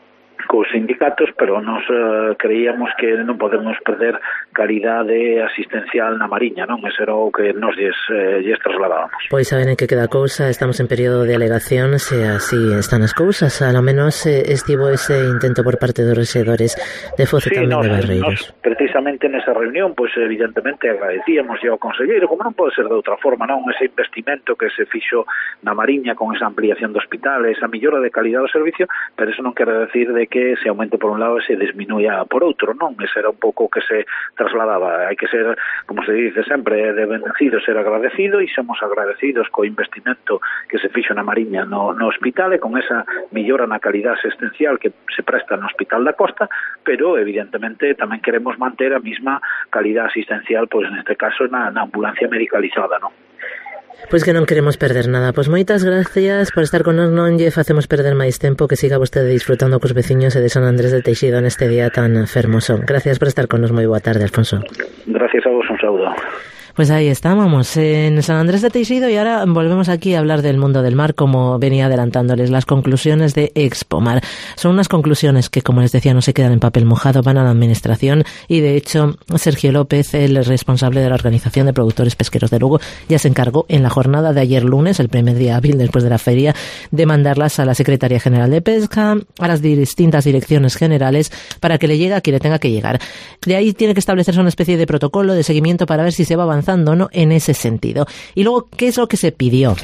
[SPEAKER 14] cos sindicatos, pero nos creíamos que non podemos perder calidade asistencial na Mariña, non? Ese era o que nos lles trasladábamos.
[SPEAKER 3] Pois saben en que queda a cousa, estamos en período de alegación, se así están as cousas, a lo menos estivo ese intento por parte dos rexedores de Foz e tamén de Barreiros.
[SPEAKER 14] Precisamente nesa reunión, pois evidentemente agradecíamos ao conselleiro, como non pode ser de outra forma, non? Ese investimento que se fixo na Mariña con esa ampliación do hospital, esa mellora de calidade do servicio, pero eso non quere decir de que se aumente por un lado e se disminuya por outro, non? Ese era un pouco que se trasladaba. Hai que ser, como se dice sempre, de bendecido ser agradecido, e somos agradecidos co investimento que se fixo na Mariña no hospital e con esa mellora na calidad asistencial que se presta no Hospital da Costa, pero evidentemente tamén queremos manter a mesma calidad asistencial, pois neste caso na ambulancia medicalizada, non?
[SPEAKER 3] Pois que non queremos perder nada. Pois moitas gracias por estar con nos, non lle facemos perder máis tempo, que siga vostede disfrutando cos veciños e de San Andrés de Teixido neste día tan fermoso. Gracias por estar con nos, moi boa tarde, Alfonso.
[SPEAKER 14] Gracias a vos, un saúdo.
[SPEAKER 3] Pues ahí estábamos, en San Andrés de Teixido, y ahora volvemos aquí a hablar del mundo del mar, como venía adelantándoles, las conclusiones de Expomar. Son unas conclusiones que, como les decía, no se quedan en papel mojado, van a la administración, y de hecho Sergio López, el responsable de la Organización de Productores Pesqueros de Lugo, ya se encargó en la jornada de ayer lunes, el primer día hábil después de la feria, de mandarlas a la Secretaría General de Pesca, a las distintas direcciones generales, para que le llegue a quien le tenga que llegar. De ahí tiene que establecerse una especie de protocolo de seguimiento para ver si se va avanzando, ¿no?, en ese sentido. Y luego, ¿qué es lo que se pidió?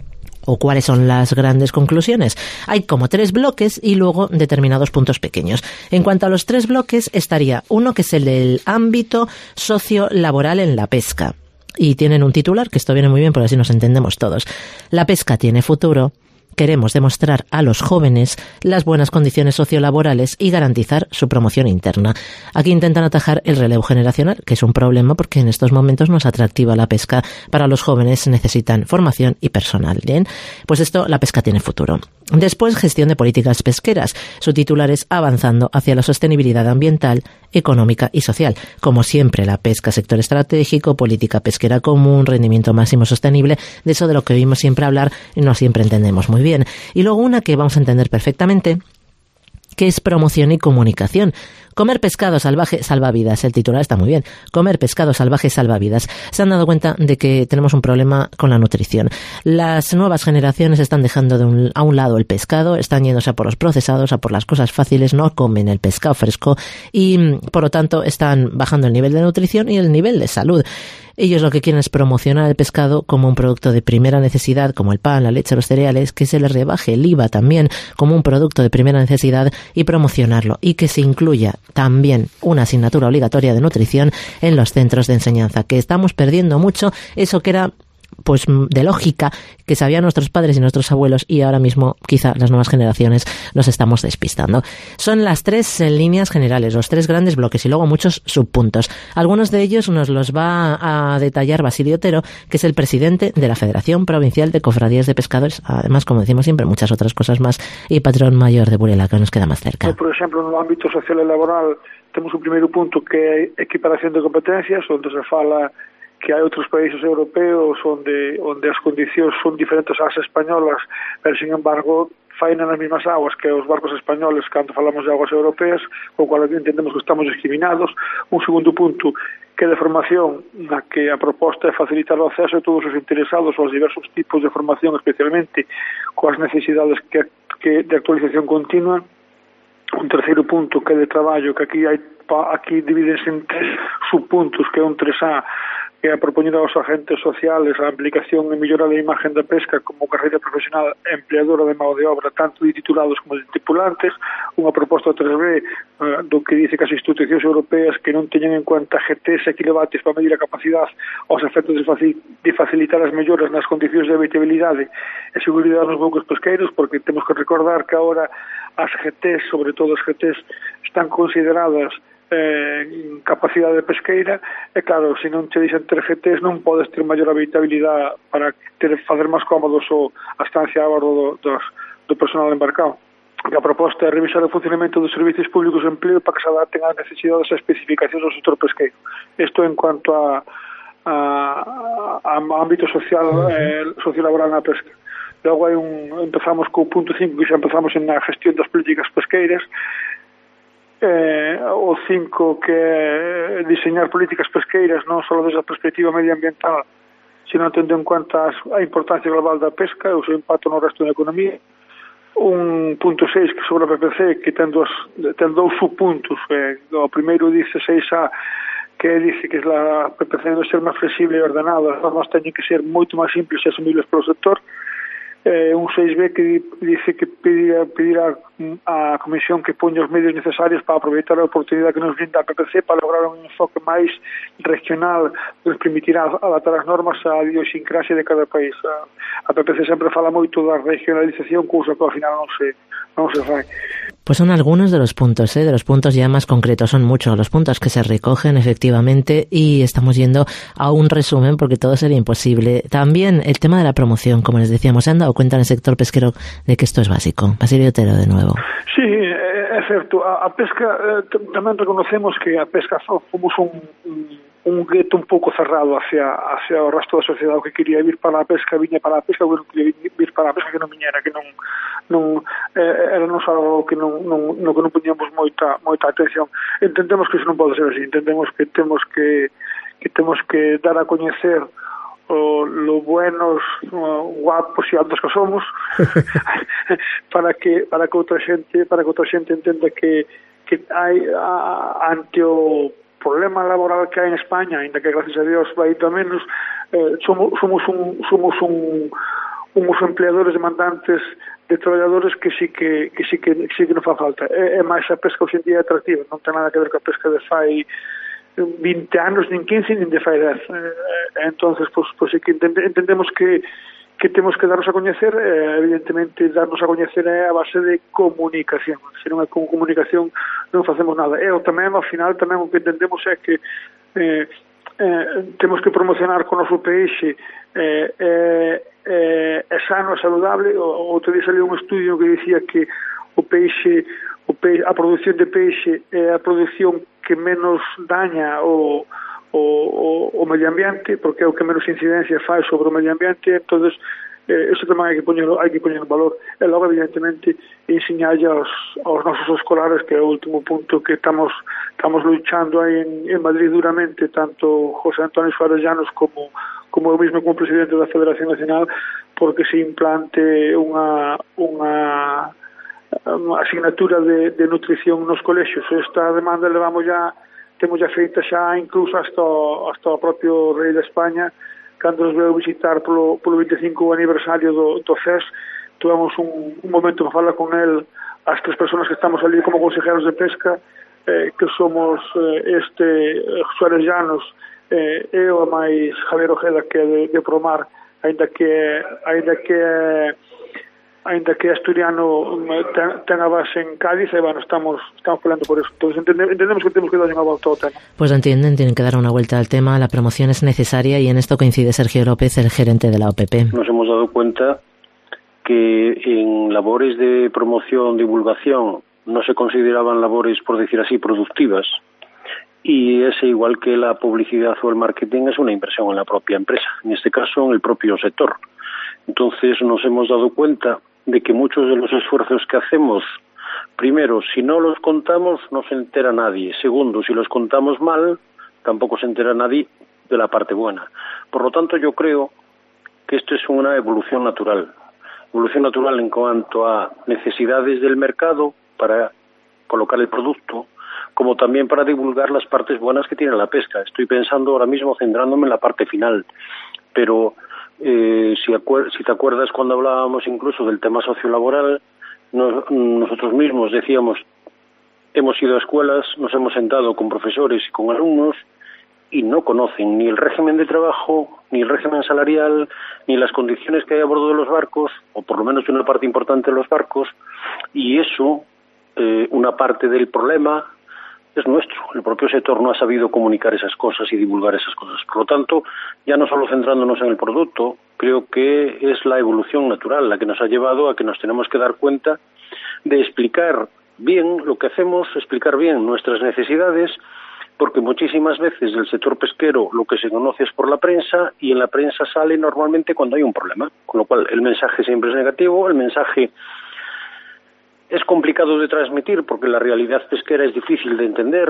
[SPEAKER 3] ¿O cuáles son las grandes conclusiones? Hay como 3 bloques y luego determinados puntos pequeños. En cuanto a los 3 bloques, estaría uno que es el del ámbito sociolaboral en la pesca. Y tienen un titular, que esto viene muy bien porque así nos entendemos todos. La pesca tiene futuro. Queremos demostrar a los jóvenes las buenas condiciones sociolaborales y garantizar su promoción interna. Aquí intentan atajar el relevo generacional, que es un problema porque en estos momentos no es atractiva la pesca. Para los jóvenes necesitan formación y personal. Bien, pues esto, la pesca tiene futuro. Después, gestión de políticas pesqueras. Su titular es avanzando hacia la sostenibilidad ambiental, económica y social. Como siempre, la pesca, sector estratégico, política pesquera común, rendimiento máximo sostenible, de eso de lo que oímos siempre hablar y no siempre entendemos muy bien. Y luego una que vamos a entender perfectamente, que es promoción y comunicación. Comer pescado salvaje salva vidas. El titular está muy bien. Comer pescado salvaje salva vidas. Se han dado cuenta de que tenemos un problema con la nutrición. Las nuevas generaciones están dejando a un lado el pescado, están yéndose a por los procesados, a por las cosas fáciles, no comen el pescado fresco y, por lo tanto, están bajando el nivel de nutrición y el nivel de salud. Ellos lo que quieren es promocionar el pescado como un producto de primera necesidad, como el pan, la leche, los cereales, que se les rebaje el IVA también como un producto de primera necesidad y promocionarlo, y que se incluya también una asignatura obligatoria de nutrición en los centros de enseñanza, que estamos perdiendo mucho eso que era pues de lógica, que sabían nuestros padres y nuestros abuelos, y ahora mismo quizá las nuevas generaciones nos estamos despistando. Son las 3 líneas generales, los 3 grandes bloques y luego muchos subpuntos. Algunos de ellos nos los va a detallar Basilio Otero, que es el presidente de la Federación Provincial de Cofradías de Pescadores, además, como decimos siempre, muchas otras cosas más, y patrón mayor de Burela, que nos queda más cerca.
[SPEAKER 15] Por exemplo, no ámbito social e laboral temos o primeiro punto, que é equiparación de competencias, onde se fala que hai outros países europeos onde as condicións son diferentes ás españolas, pero, sin embargo, faen nas mesmas aguas que os barcos españoles cando falamos de aguas europeas, co cual entendemos que estamos discriminados. Un segundo punto, que de formación, na que a proposta é facilitar o acceso a todos os interesados aos diversos tipos de formación, especialmente coas necesidades que de actualización continua. Un terceiro punto, que é de traballo, que aquí divídense en 3 subpuntos, que é un 3A, que é a propoñer aos agentes sociales a aplicación e mellorar a imagen da pesca como carreira profesional empleadora de mão de obra, tanto de titulados como de tripulantes. Unha proposta 3B, do que dice que as institucións europeas que non teñen en cuenta GTs e kilovatios para medir a capacidade aos efectos de facilitar as melloras nas condicións de habitabilidade e seguridade nos buques pesqueiros, porque temos que recordar que agora as GTs, sobre todo as GTs, están consideradas capacidade pesqueira, e claro, se non che deixan ter GTs non podes ter maior habitabilidade para fazer máis cómodos a estancia a bordo do personal embarcado. A proposta é revisar o funcionamento dos servicios públicos de empleo para que se adapten ás necesidades e especificacións do sector pesqueiro. Isto en cuanto a ámbito social laboral na pesca. Logo empezamos co punto 5, que xa empezamos na gestión das políticas pesqueiras. O 5, que é diseñar políticas pesqueiras non só desde a perspectiva medioambiental, sino tendo en conta a importancia global da pesca e o seu impacto no resto da economía. Un punto 6, que sobre a PPC, que ten 2 subpuntos. O primeiro dice 6A, que dice que a PPC debe ser máis flexible e ordenada, as normas teñen que ser moito máis simples e asumibles polo sector. Un 6B, que dice que pedirá a Comisión que poña os medios necesarios para aproveitar a oportunidade que nos brinda a PPC para lograr un enfoque máis regional que nos permitirá adaptar as normas á idiosincrasia de cada país. A PPC sempre fala moito da regionalización, cousa que ao final non se fai.
[SPEAKER 3] Pues son algunos de los puntos ya más concretos, son muchos los puntos que se recogen efectivamente, y estamos yendo a un resumen porque todo sería imposible. También el tema de la promoción, como les decíamos, ¿se han dado cuenta en el sector pesquero de que esto es básico? Basilio Otero, de nuevo.
[SPEAKER 15] Sí, é certo. A pesca, tamén reconocemos que a pesca fomos un gueto un pouco cerrado hacia o resto da sociedade. O que quería vir para a pesca viña para a pesca, o que non quería vir para a pesca que non viñera, que non era non algo que non poñíamos moita atención. Entendemos que iso non pode ser así. Entendemos que temos que dar a coñecer lo buenos, guapos e altos que somos para que outra xente entenda que hai ante o problema laboral que hai en España, ainda que gracias a Dios vai indo a menos, somos uns empleadores demandantes de traballadores que sí que non fa falta. É máis, a pesca hoxe en día é atractiva, non ten nada que ver con a pesca de fai 20 anos, nin 15, nin de fai 10. Entonces, pues sí que entendemos que temos que darnos a coñecer. Evidentemente, darnos a coñecer é a base de comunicación. Se non é con comunicación, non facemos nada. E tamén, ao final, tamén o que entendemos é que temos que promocionar con o noso peixe é sano, é saludable. Outro día saliu un estudio que dicía que a produción de peixe é a produción que menos daña o medio ambiente, porque é o que menos incidencia fai sobre o medio ambiente. Entonces, eso tamén hai que poñer en valor. E logo, evidentemente, ensiñalle aos nosos escolares, que é o último punto que estamos luchando aí en Madrid duramente, tanto José Antonio Suárez Llanos como eu mesmo como presidente da Federación Nacional, porque se implante unha asignatura de nutrición nos colexios. Esta demanda levamos ya temos ya feita xa incluso hasta o propio rei de España, cando nos veu visitar polo 25 aniversario do CES, tuvemos un momento para falar con el, as 3 personas que estamos ali como consejeros de pesca, que somos Suárez Llanos, eu e máis Javier Ojeda, que é de Promar, ainda que asturiano ten a base en Cádiz, e bueno, estamos falando por eso. Entonces entendemos que temos que dar unha volta ao tema.
[SPEAKER 3] Pues entienden, tienen que dar una vuelta al tema, la promoción es necesaria y en esto coincide Sergio López, el gerente de la OPP.
[SPEAKER 16] Nos hemos dado cuenta que en labores de promoción, divulgación, no se consideraban labores, por decir así, productivas, y es igual que la publicidad o el marketing, es una inversión en la propia empresa, en este caso en el propio sector. Entonces nos hemos dado cuenta de que muchos de los esfuerzos que hacemos, primero, si no los contamos, no se entera nadie. Segundo, si los contamos mal, tampoco se entera nadie de la parte buena. Por lo tanto, yo creo que esto es una evolución natural. Evolución natural en cuanto a necesidades del mercado para colocar el producto, como también para divulgar las partes buenas que tiene la pesca. Estoy pensando ahora mismo centrándome en la parte final, pero si te acuerdas cuando hablábamos incluso del tema sociolaboral, nosotros mismos decíamos, hemos ido a escuelas, nos hemos sentado con profesores y con alumnos y no conocen ni el régimen de trabajo, ni el régimen salarial, ni las condiciones que hay a bordo de los barcos, o por lo menos de una parte importante de los barcos, y eso, una parte del problema es nuestro. El propio sector no ha sabido comunicar esas cosas y divulgar esas cosas. Por lo tanto, ya no solo centrándonos en el producto, creo que es la evolución natural la que nos ha llevado a que nos tenemos que dar cuenta de explicar bien lo que hacemos, explicar bien nuestras necesidades, porque muchísimas veces del sector pesquero lo que se conoce es por la prensa, y en la prensa sale normalmente cuando hay un problema, con lo cual el mensaje siempre es negativo, el mensaje es complicado de transmitir porque la realidad pesquera es difícil de entender.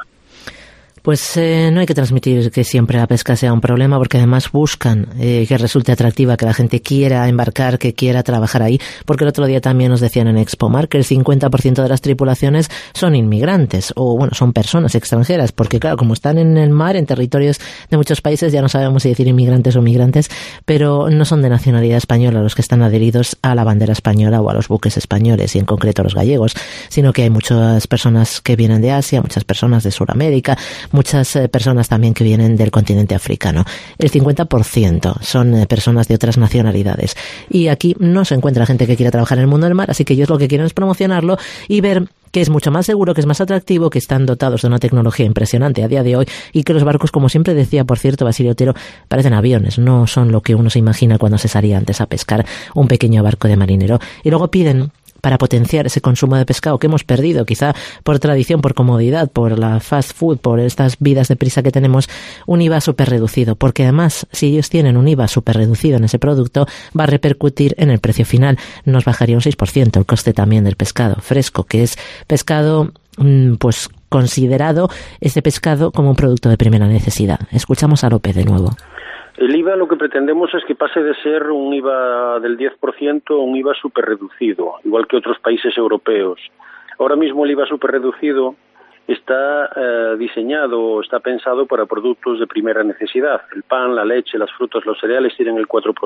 [SPEAKER 3] Pues no hay que transmitir que siempre la pesca sea un problema, porque además buscan que resulte atractiva, que la gente quiera embarcar, que quiera trabajar ahí, porque el otro día también nos decían en Expomar que el 50% de las tripulaciones son inmigrantes, o bueno, son personas extranjeras, porque claro, como están en el mar, en territorios de muchos países, ya no sabemos si decir inmigrantes o migrantes, pero no son de nacionalidad española los que están adheridos a la bandera española o a los buques españoles, y en concreto a los gallegos, sino que hay muchas personas que vienen de Asia, muchas personas de Sudamérica, muchas personas también que vienen del continente africano. El 50% son personas de otras nacionalidades. Y aquí no se encuentra gente que quiera trabajar en el mundo del mar, así que ellos lo que quieren es promocionarlo y ver que es mucho más seguro, que es más atractivo, que están dotados de una tecnología impresionante a día de hoy, y que los barcos, como siempre decía, por cierto, Basilio Otero, parecen aviones, no son lo que uno se imagina cuando se salía antes a pescar un pequeño barco de marinero. Y luego piden, para potenciar ese consumo de pescado que hemos perdido, quizá por tradición, por comodidad, por la fast food, por estas vidas de prisa que tenemos, un IVA súper reducido, porque además, si ellos tienen un IVA súper reducido en ese producto, va a repercutir en el precio final. Nos bajaría un 6% el coste también del pescado fresco, que es pescado, pues considerado este pescado como un producto de primera necesidad. Escuchamos a López de nuevo.
[SPEAKER 16] El IVA, lo que pretendemos es que pase de ser un IVA del 10% a un IVA súper reducido, igual que otros países europeos. Ahora mismo el IVA súper reducido está diseñado, está pensado para productos de primera necesidad. El pan, la leche, las frutas, los cereales tienen el 4%.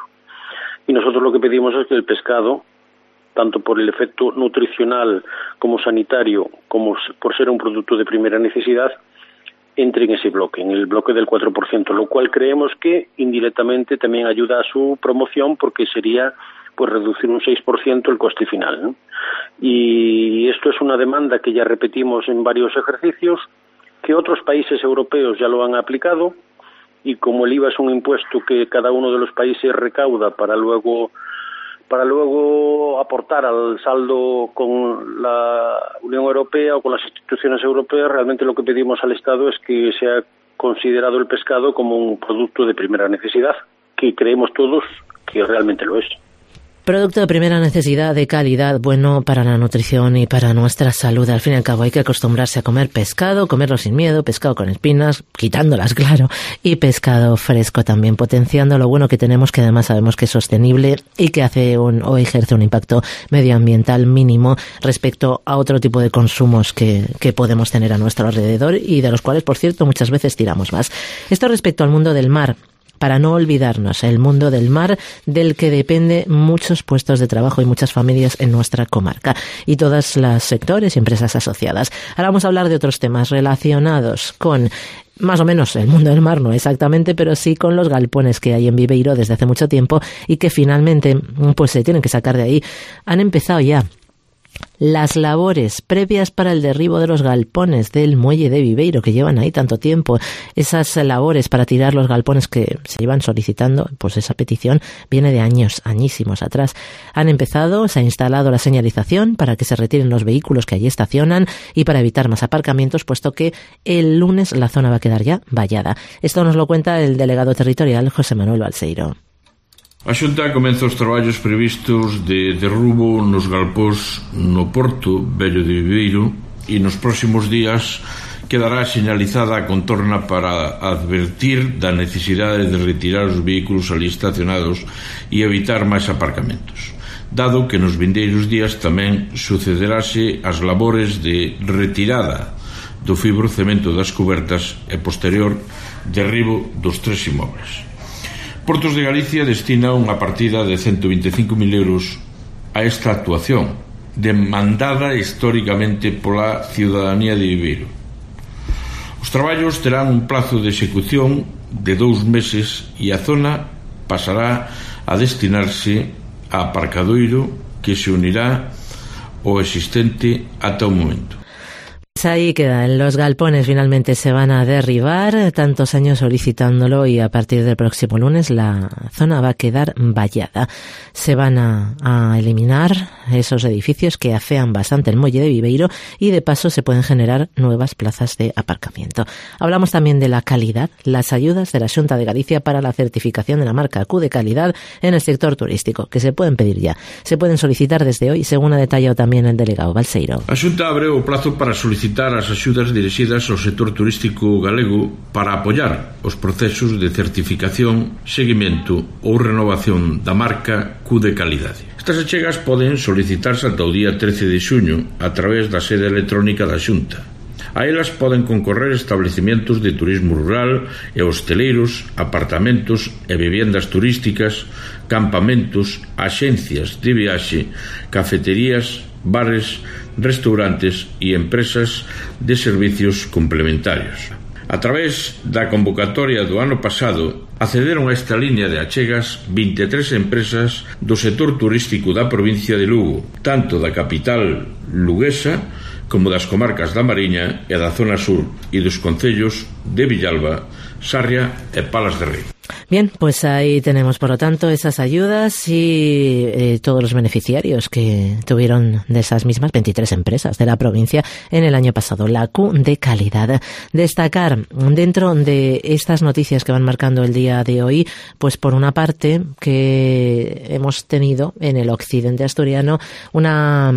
[SPEAKER 16] Y nosotros lo que pedimos es que el pescado, tanto por el efecto nutricional como sanitario, como por ser un producto de primera necesidad, entre en ese bloque, en el bloque del 4%, lo cual creemos que indirectamente también ayuda a su promoción, porque sería pues reducir un 6% el coste final, ¿no? Y esto es una demanda que ya repetimos en varios ejercicios, que otros países europeos ya lo han aplicado, y como el IVA es un impuesto que cada uno de los países recauda para luego aportar al saldo con la Unión Europea o con las instituciones europeas, realmente lo que pedimos al Estado es que sea considerado el pescado como un producto de primera necesidad, que creemos todos que realmente lo es.
[SPEAKER 3] Producto de primera necesidad, de calidad, bueno para la nutrición y para nuestra salud. Al fin y al cabo hay que acostumbrarse a comer pescado, comerlo sin miedo, pescado con espinas, quitándolas, claro, y pescado fresco también, potenciando lo bueno que tenemos, que además sabemos que es sostenible y que hace o ejerce un impacto medioambiental mínimo respecto a otro tipo de consumos que podemos tener a nuestro alrededor y de los cuales, por cierto, muchas veces tiramos más. Esto respecto al mundo del mar. Para no olvidarnos, el mundo del mar, del que depende muchos puestos de trabajo y muchas familias en nuestra comarca y todos los sectores y empresas asociadas. Ahora vamos a hablar de otros temas relacionados con más o menos el mundo del mar, no exactamente, pero sí con los galpones que hay en Viveiro desde hace mucho tiempo y que finalmente pues se tienen que sacar de ahí. Han empezado ya las labores previas para el derribo de los galpones del muelle de Viveiro, que llevan ahí tanto tiempo. Esas labores para tirar los galpones que se iban solicitando, pues esa petición viene de años, añísimos atrás. Han empezado, se ha instalado la señalización para que se retiren los vehículos que allí estacionan y para evitar más aparcamientos, puesto que el lunes la zona va a quedar ya vallada. Esto nos lo cuenta el delegado territorial José Manuel Balseiro.
[SPEAKER 17] A Xunta comeza os traballos previstos de derrubo nos galpóns no Porto Vello de Viveiro e nos próximos días quedará señalizada a contorna para advertir da necesidade de retirar os vehículos ali estacionados e evitar máis aparcamentos, dado que nos vindeiros días tamén sucederase as labores de retirada do fibrocemento das cubertas e posterior derribo dos 3 inmobles. Portos de Galicia destina unha partida de 125.000 euros a esta actuación, demandada históricamente pola ciudadanía de Viveiro. Os traballos terán un plazo de execución de 2 meses e a zona pasará a destinarse a aparcadoiro que se unirá ao existente ata o momento.
[SPEAKER 3] Ahí quedan los galpones, finalmente se van a derribar, tantos años solicitándolo y a partir del próximo lunes la zona va a quedar vallada. Se van a eliminar esos edificios que afean bastante el muelle de Viveiro y de paso se pueden generar nuevas plazas de aparcamiento. Hablamos también de la calidad, las ayudas de la Xunta de Galicia para la certificación de la marca Q de calidad en el sector turístico, que se pueden pedir ya. Se pueden solicitar desde hoy, según ha detallado también el delegado Balseiro.
[SPEAKER 17] A Xunta abre o plazo para solicitar as axudas dirixidas ao sector turístico galego para apoiar os procesos de certificación, seguimento ou renovación da marca Q de calidade. Estas achegas poden solicitarse ata o día 13 de xuño a través da sede electrónica da Xunta. A elas poden concorrer estabelecimentos de turismo rural e hosteleiros, apartamentos e viviendas turísticas, campamentos, axencias de viaxe, cafeterías, bares, restaurantes e empresas de servicios complementarios. A través da convocatoria do ano pasado, accederon a esta línea de achegas 23 empresas do sector turístico da provincia de Lugo, tanto da capital luguesa como das comarcas da Mariña e da zona sur e dos concellos de Villalba, Sarria e Palas de Rei.
[SPEAKER 3] Bien, pues ahí tenemos, por lo tanto, esas ayudas y todos los beneficiarios que tuvieron de esas mismas 23 empresas de la provincia en el año pasado. La Q de calidad. Destacar dentro de estas noticias que van marcando el día de hoy, pues por una parte que hemos tenido en el occidente asturiano una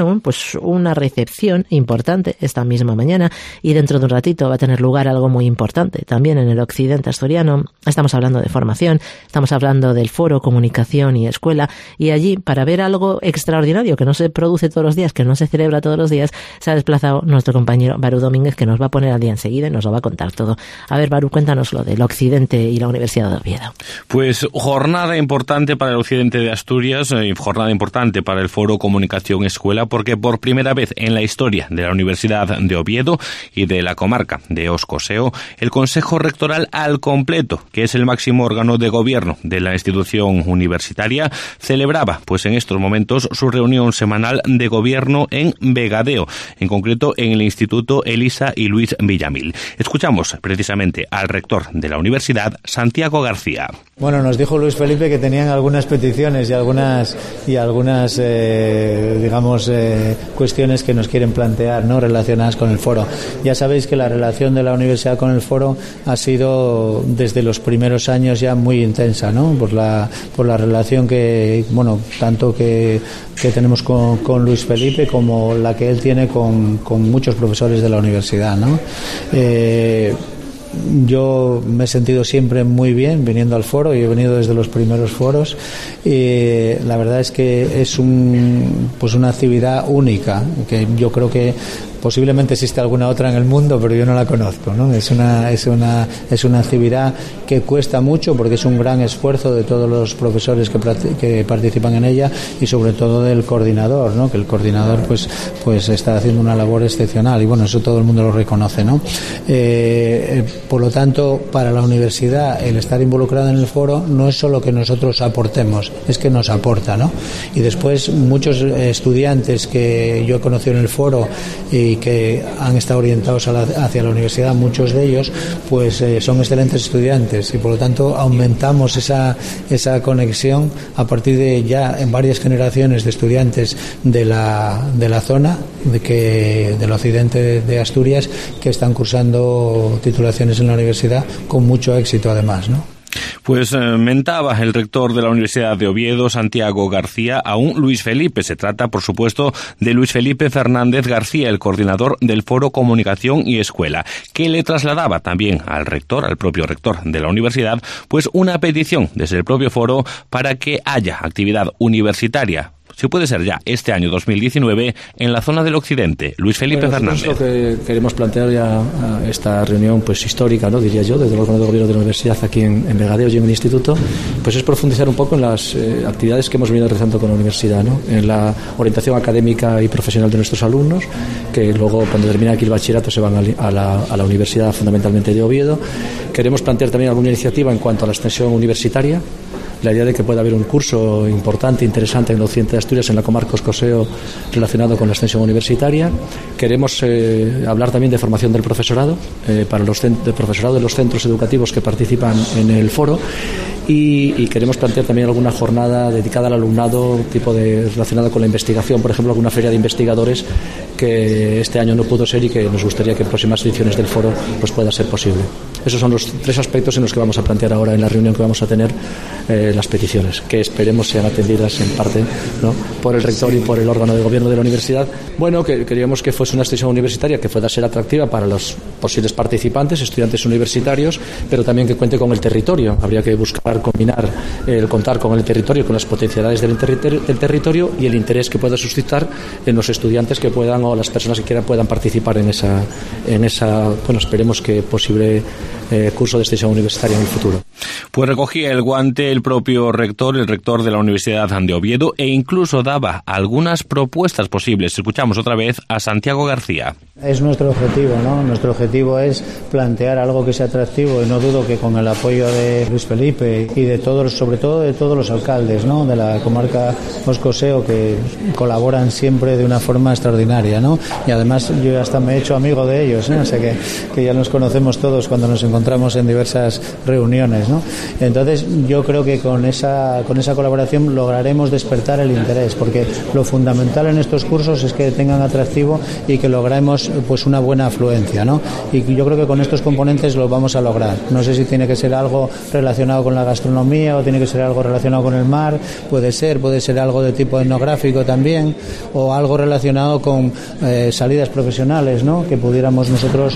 [SPEAKER 3] recepción importante esta misma mañana y dentro de un ratito va a tener lugar algo muy importante también en el occidente asturiano. Estamos hablando de formación, estamos hablando del Foro Comunicación y Escuela y allí para ver algo extraordinario que no se produce todos los días, que no se celebra todos los días, se ha desplazado nuestro compañero Baru Domínguez, que nos va a poner al día enseguida y nos lo va a contar todo. A ver, Baru, cuéntanos lo del occidente y la Universidad de Oviedo.
[SPEAKER 18] Pues jornada importante para el occidente de Asturias, jornada importante para el Foro Comunicación Escuela, porque por primera vez en la historia de la Universidad de Oviedo y de la comarca de Oscoseo, el Consejo Rectoral al completo, que es el máximo órgano de gobierno de la institución universitaria, celebraba pues en estos momentos su reunión semanal de gobierno en Vegadeo, en concreto en el Instituto Elisa y Luis Villamil. Escuchamos precisamente al rector de la universidad, Santiago García.
[SPEAKER 19] Bueno, nos dijo Luis Felipe que tenían algunas peticiones y algunas cuestiones que nos quieren plantear, ¿no?, relacionadas con el foro. Ya sabéis que la relación de la universidad con el foro ha sido desde los primeros 2 años ya muy intensa, ¿no? Por la relación que, bueno, tanto que tenemos con Luis Felipe como la que él tiene con muchos profesores de la universidad, ¿no? Yo me he sentido siempre muy bien viniendo al foro, y he venido desde los primeros foros, y la verdad es que es una actividad única, que yo creo que posiblemente existe alguna otra en el mundo, pero yo no la conozco, ¿no? Es una actividad que cuesta mucho, porque es un gran esfuerzo de todos los profesores que participan en ella, y sobre todo del coordinador, ¿no? Que el coordinador pues está haciendo una labor excepcional, y bueno, eso todo el mundo lo reconoce, ¿no? Por lo tanto, para la universidad, el estar involucrada en el foro no es solo que nosotros aportemos, es que nos aporta, ¿no? Y después muchos estudiantes que yo he conocido en el foro y que han estado orientados hacia la universidad, muchos de ellos pues son excelentes estudiantes, y por lo tanto aumentamos esa conexión a partir de ya en varias generaciones de estudiantes de la zona del occidente de Asturias, que están cursando titulaciones en la universidad con mucho éxito además, ¿no?
[SPEAKER 18] Pues mentaba el rector de la Universidad de Oviedo, Santiago García, a un Luis Felipe. Se trata, por supuesto, de Luis Felipe Fernández García, el coordinador del Foro Comunicación y Escuela, que le trasladaba también al propio rector de la universidad, pues una petición desde el propio foro para que haya actividad universitaria, si puede ser ya este año 2019, en la zona del occidente. Luis Felipe Fernández.
[SPEAKER 20] Lo que queremos plantear ya esta reunión pues histórica, ¿no? Diría yo, desde el órgano de gobierno de la universidad aquí en Vegadeo y en el instituto, pues es profundizar un poco en las actividades que hemos venido realizando con la universidad, ¿no? En la orientación académica y profesional de nuestros alumnos, que luego cuando termina aquí el bachillerato se van a la universidad fundamentalmente de Oviedo. Queremos plantear también alguna iniciativa en cuanto a la extensión universitaria, la idea de que pueda haber un curso importante, interesante en el occidente de Asturias, en la comarca Oscoseo, relacionado con la extensión universitaria. Queremos hablar también de formación del profesorado, para del profesorado de los centros educativos que participan en el foro, y queremos plantear también alguna jornada dedicada al alumnado, relacionada con la investigación, por ejemplo, alguna feria de investigadores que este año no pudo ser y que nos gustaría que en próximas ediciones del foro pues pueda ser posible. Esos son los 3 aspectos en los que vamos a plantear ahora en la reunión que vamos a tener las peticiones, que esperemos sean atendidas en parte, ¿no?, por el rector y por el órgano de gobierno de la universidad. Bueno, que queríamos que fuese una extensión universitaria que pueda ser atractiva para los posibles participantes, estudiantes universitarios, pero también que cuente con el territorio. Habría que buscar combinar el contar con el territorio, con las potencialidades del territorio y el interés que pueda suscitar en los estudiantes que puedan, o las personas que quieran, puedan participar en esa bueno, esperemos que posible curso de extensión universitaria en el futuro.
[SPEAKER 18] Pues recogía el guante el propio rector, el rector de la Universidad de Oviedo, e incluso daba algunas propuestas posibles. Escuchamos otra vez a Santiago García.
[SPEAKER 19] Es nuestro objetivo, ¿no? Nuestro objetivo es plantear algo que sea atractivo, y no dudo que con el apoyo de Luis Felipe y de todos, sobre todo de todos los alcaldes, ¿no?, de la comarca Oscoseo, que colaboran siempre de una forma extraordinaria, ¿no? Y además yo hasta me he hecho amigo de ellos, ¿no? O sea que ya nos conocemos todos cuando nos encontramos en diversas reuniones, ¿no? Entonces yo creo que con esa colaboración lograremos despertar el interés, porque lo fundamental en estos cursos es que tengan atractivo y que logremos pues una buena afluencia, ¿no? Y yo creo que con estos componentes lo vamos a lograr. No sé si tiene que ser algo relacionado con la gastronomía o tiene que ser algo relacionado con el mar, puede ser algo de tipo etnográfico también, o algo relacionado con salidas profesionales, ¿no?, que pudiéramos nosotros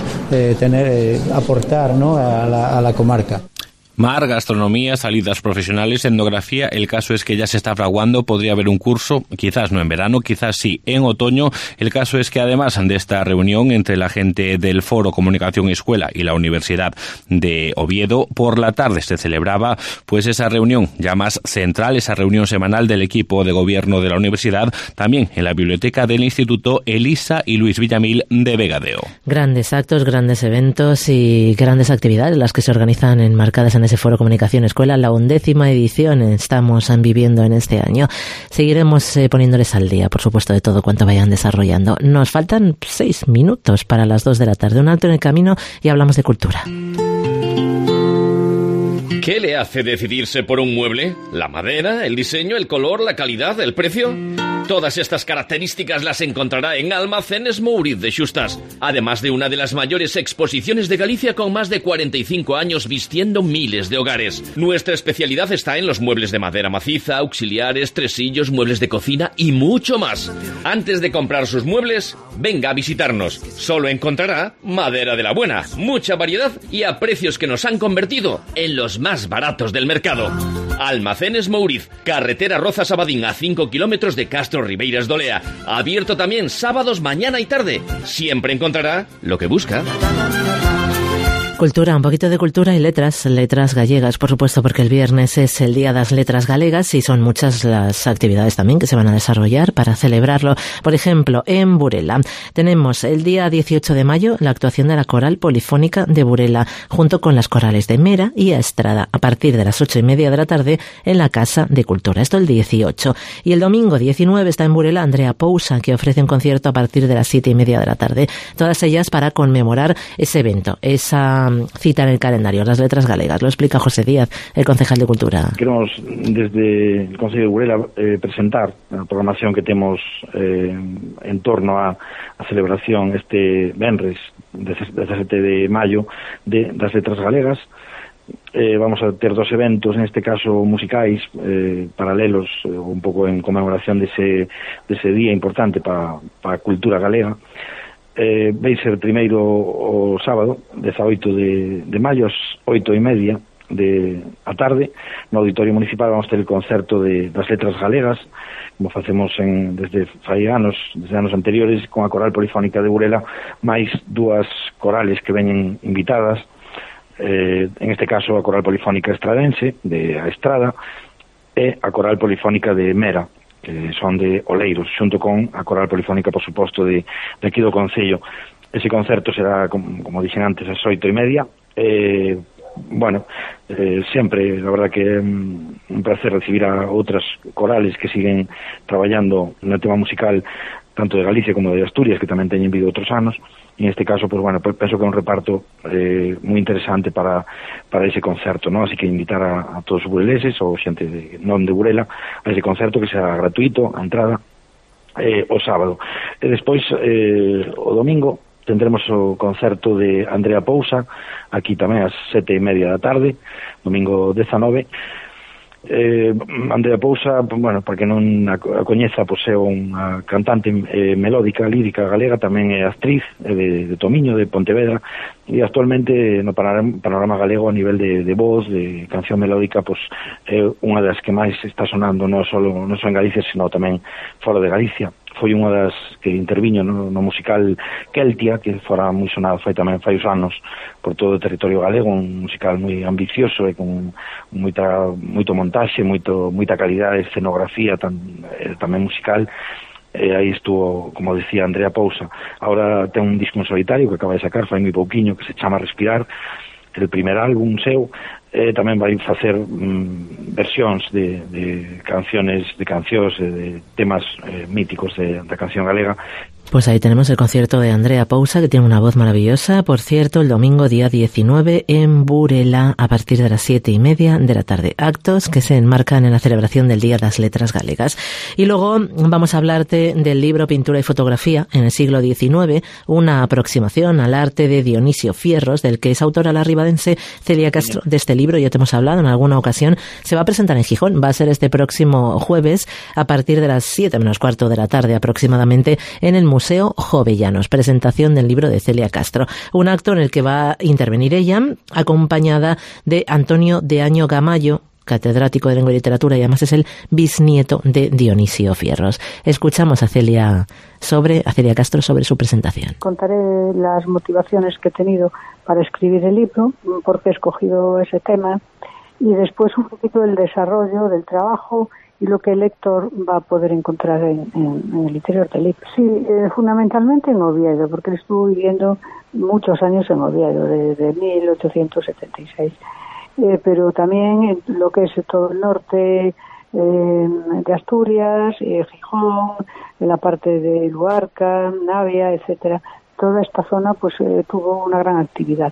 [SPEAKER 19] aportar, ¿no?, a la comarca.
[SPEAKER 18] Mar, gastronomía, salidas profesionales, etnografía. El caso es que ya se está fraguando, podría haber un curso, quizás no en verano, quizás sí en otoño. El caso es que además de esta reunión entre la gente del Foro Comunicación y Escuela y la Universidad de Oviedo, por la tarde se celebraba pues esa reunión ya más central, esa reunión semanal del equipo de gobierno de la universidad, también en la biblioteca del Instituto Elisa y Luis Villamil de Vegadeo.
[SPEAKER 3] Grandes actos, grandes eventos y grandes actividades las que se organizan enmarcadas en ese Foro Comunicación Escuela. La 11ª edición estamos viviendo en este año. Seguiremos poniéndoles al día, por supuesto, de todo cuanto vayan desarrollando. Nos faltan 6 minutos para las 2 de la tarde. Un alto en el camino y hablamos de cultura.
[SPEAKER 4] ¿Qué le hace decidirse por un mueble? ¿La madera, el diseño, el color, la calidad, el precio? Todas estas características las encontrará en Almacenes Mouriz de Xustas, además de una de las mayores exposiciones de Galicia con más de 45 años vistiendo miles de hogares. Nuestra especialidad está en los muebles de madera maciza, auxiliares, tresillos, muebles de cocina y mucho más. Antes de comprar sus muebles, venga a visitarnos. Solo encontrará madera de la buena, mucha variedad y a precios que nos han convertido en los más baratos del mercado. Almacenes Mouriz, carretera Rozas-Abadín a 5 kilómetros de Castro Ribeiras Dolea. Abierto también sábados, mañana y tarde. Siempre encontrará lo que busca.
[SPEAKER 3] Cultura, un poquito de cultura y letras gallegas, por supuesto, porque el viernes es el Día das Letras Galegas y son muchas las actividades también que se van a desarrollar para celebrarlo. Por ejemplo, en Burela tenemos el día 18 de mayo la actuación de la Coral Polifónica de Burela, junto con las corales de Mera y Estrada, a partir de las 8:30 de la tarde en la Casa de Cultura. Esto el 18. Y el domingo 19 está en Burela Andrea Pousa, que ofrece un concierto a partir de las 7:30 de la tarde. Todas ellas para conmemorar ese evento, esa cita en el calendario, las letras galegas. Lo explica José Díaz, el concejal de Cultura.
[SPEAKER 21] Queremos, desde el Concello de Burela, presentar a programación que temos en torno a celebración este venres 17 de maio das letras galegas. Vamos a ter dos eventos, en este caso musicais, paralelos, un pouco en conmemoración dese día importante para a cultura galega. Vai ser primeiro o sábado 18 de maio ás 8:30 da tarde no Auditorio Municipal. Vamos ter el concerto das letras galegas, como facemos desde anos anteriores, con a Coral Polifónica de Burela, máis dúas corales que veñen invitadas, en este caso a Coral Polifónica Estradense de A Estrada e a Coral Polifónica de Mera, que son de Oleiros, xunto con a Coral Polifónica, por suposto, de aquí do Concello. Ese concerto será, como dixen antes, ás 8:30. Sempre, la verdad que é un placer recibir a outras corales que siguen traballando no tema musical, tanto de Galicia como de Asturias, que tamén teñen vivido outros anos. E en este caso, penso que é un reparto moi interesante para ese concerto, ¿no? Así que invitar a todos os bureleses ou xente non de Burela a ese concerto, que será gratuito a entrada o sábado. E despois, o domingo, tendremos o concerto de Andrea Pousa, aquí tamén ás 7:30 da tarde, domingo 19. Andrea Pousa, para que non a coñeza, é unha cantante melódica, lírica galega, tamén é actriz de Tomiño, de Pontevedra, e actualmente no panorama galego a nivel de voz, de canción melódica, é unha das que máis está sonando non só en Galicia, sino tamén fora de Galicia. Foi unha das que interviño no musical Keltia, que fora moi sonado fai uns anos por todo o territorio galego, un musical moi ambicioso e con moito montaxe, moita calidade de escenografía, tamén musical. Aí estuvo, como decía, Andrea Pousa. Ahora ten un disco en solitario que acaba de sacar fai moi pouquiño, que se chama Respirar, el primer álbum seu. Tamén vai facer versións de cancións, de temas míticos da canción galega.
[SPEAKER 3] Pues ahí tenemos el concierto de Andrea Pousa, que tiene una voz maravillosa. Por cierto, el domingo día 19 en Burela, a partir de las 7:30 de la tarde. Actos que se enmarcan en la celebración del Día das Letras Galegas. Y luego vamos a hablarte del libro Pintura y Fotografía en el siglo XIX, una aproximación al arte de Dionisio Fierros, del que es autora la ribadense Celia Castro. De este libro ya te hemos hablado en alguna ocasión. Se va a presentar en Gijón. Va a ser este próximo jueves a partir de las 7:15 de la tarde aproximadamente en el Museo Jovellanos, presentación del libro de Celia Castro, un acto en el que va a intervenir ella, acompañada de Antonio de Año Gamayo, catedrático de Lengua y Literatura, y además es el bisnieto de Dionisio Fierros. Escuchamos a Celia Castro sobre su presentación.
[SPEAKER 22] Contaré las motivaciones que he tenido para escribir el libro, por qué he escogido ese tema, y después un poquito del desarrollo del trabajo y lo que el lector va a poder encontrar en el interior del libro. Sí, fundamentalmente en Oviedo, porque él estuvo viviendo muchos años en Oviedo, desde 1876. Pero también en lo que es todo el norte de Asturias, Gijón, en la parte de Luarca, Navia, etcétera. Toda esta zona tuvo una gran actividad.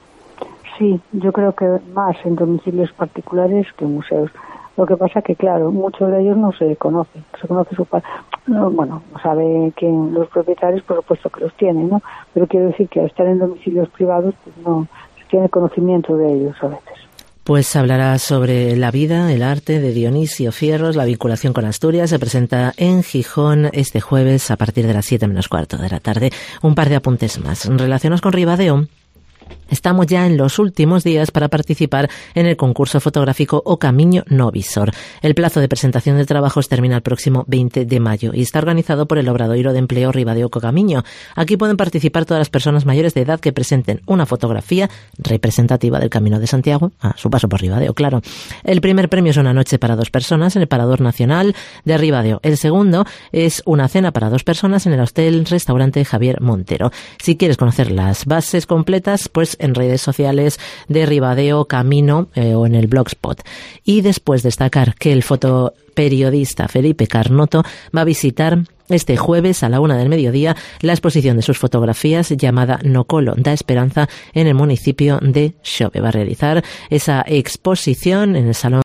[SPEAKER 22] Sí, yo creo que más en domicilios particulares que en museos. Lo que pasa que, claro, muchos de ellos no se conocen. Se conoce No, bueno, sabe que los propietarios, por supuesto que los tienen, ¿no? Pero quiero decir que al estar en domicilios privados, pues no se tiene conocimiento de ellos a veces.
[SPEAKER 3] Pues hablará sobre la vida, el arte de Dionisio Fierros, la vinculación con Asturias. Se presenta en Gijón este jueves a partir de las 7:15 de la tarde. Un par de apuntes más relacionados con Ribadeo. Estamos ya en los últimos días para participar en el concurso fotográfico O Camiño no Visor. El plazo de presentación de trabajos termina el próximo 20 de mayo y está organizado por el Obradoiro de Empleo Ribadeo Co Camiño. Aquí pueden participar todas las personas mayores de edad que presenten una fotografía representativa del Camino de Santiago, a su paso por Ribadeo, claro. El primer premio es una noche para 2 personas en el Parador Nacional de Ribadeo. El segundo es una cena para 2 personas en el Hostel-Restaurante Javier Montero. Si quieres conocer las bases completas, pues en redes sociales de Ribadeo Camino o en el Blogspot. Y después destacar que el fotoperiodista Felipe Carnoto va a visitar este jueves a la 1 del mediodía la exposición de sus fotografías llamada No Colo da Esperanza en el municipio de Xove. Va a realizar esa exposición en el Salón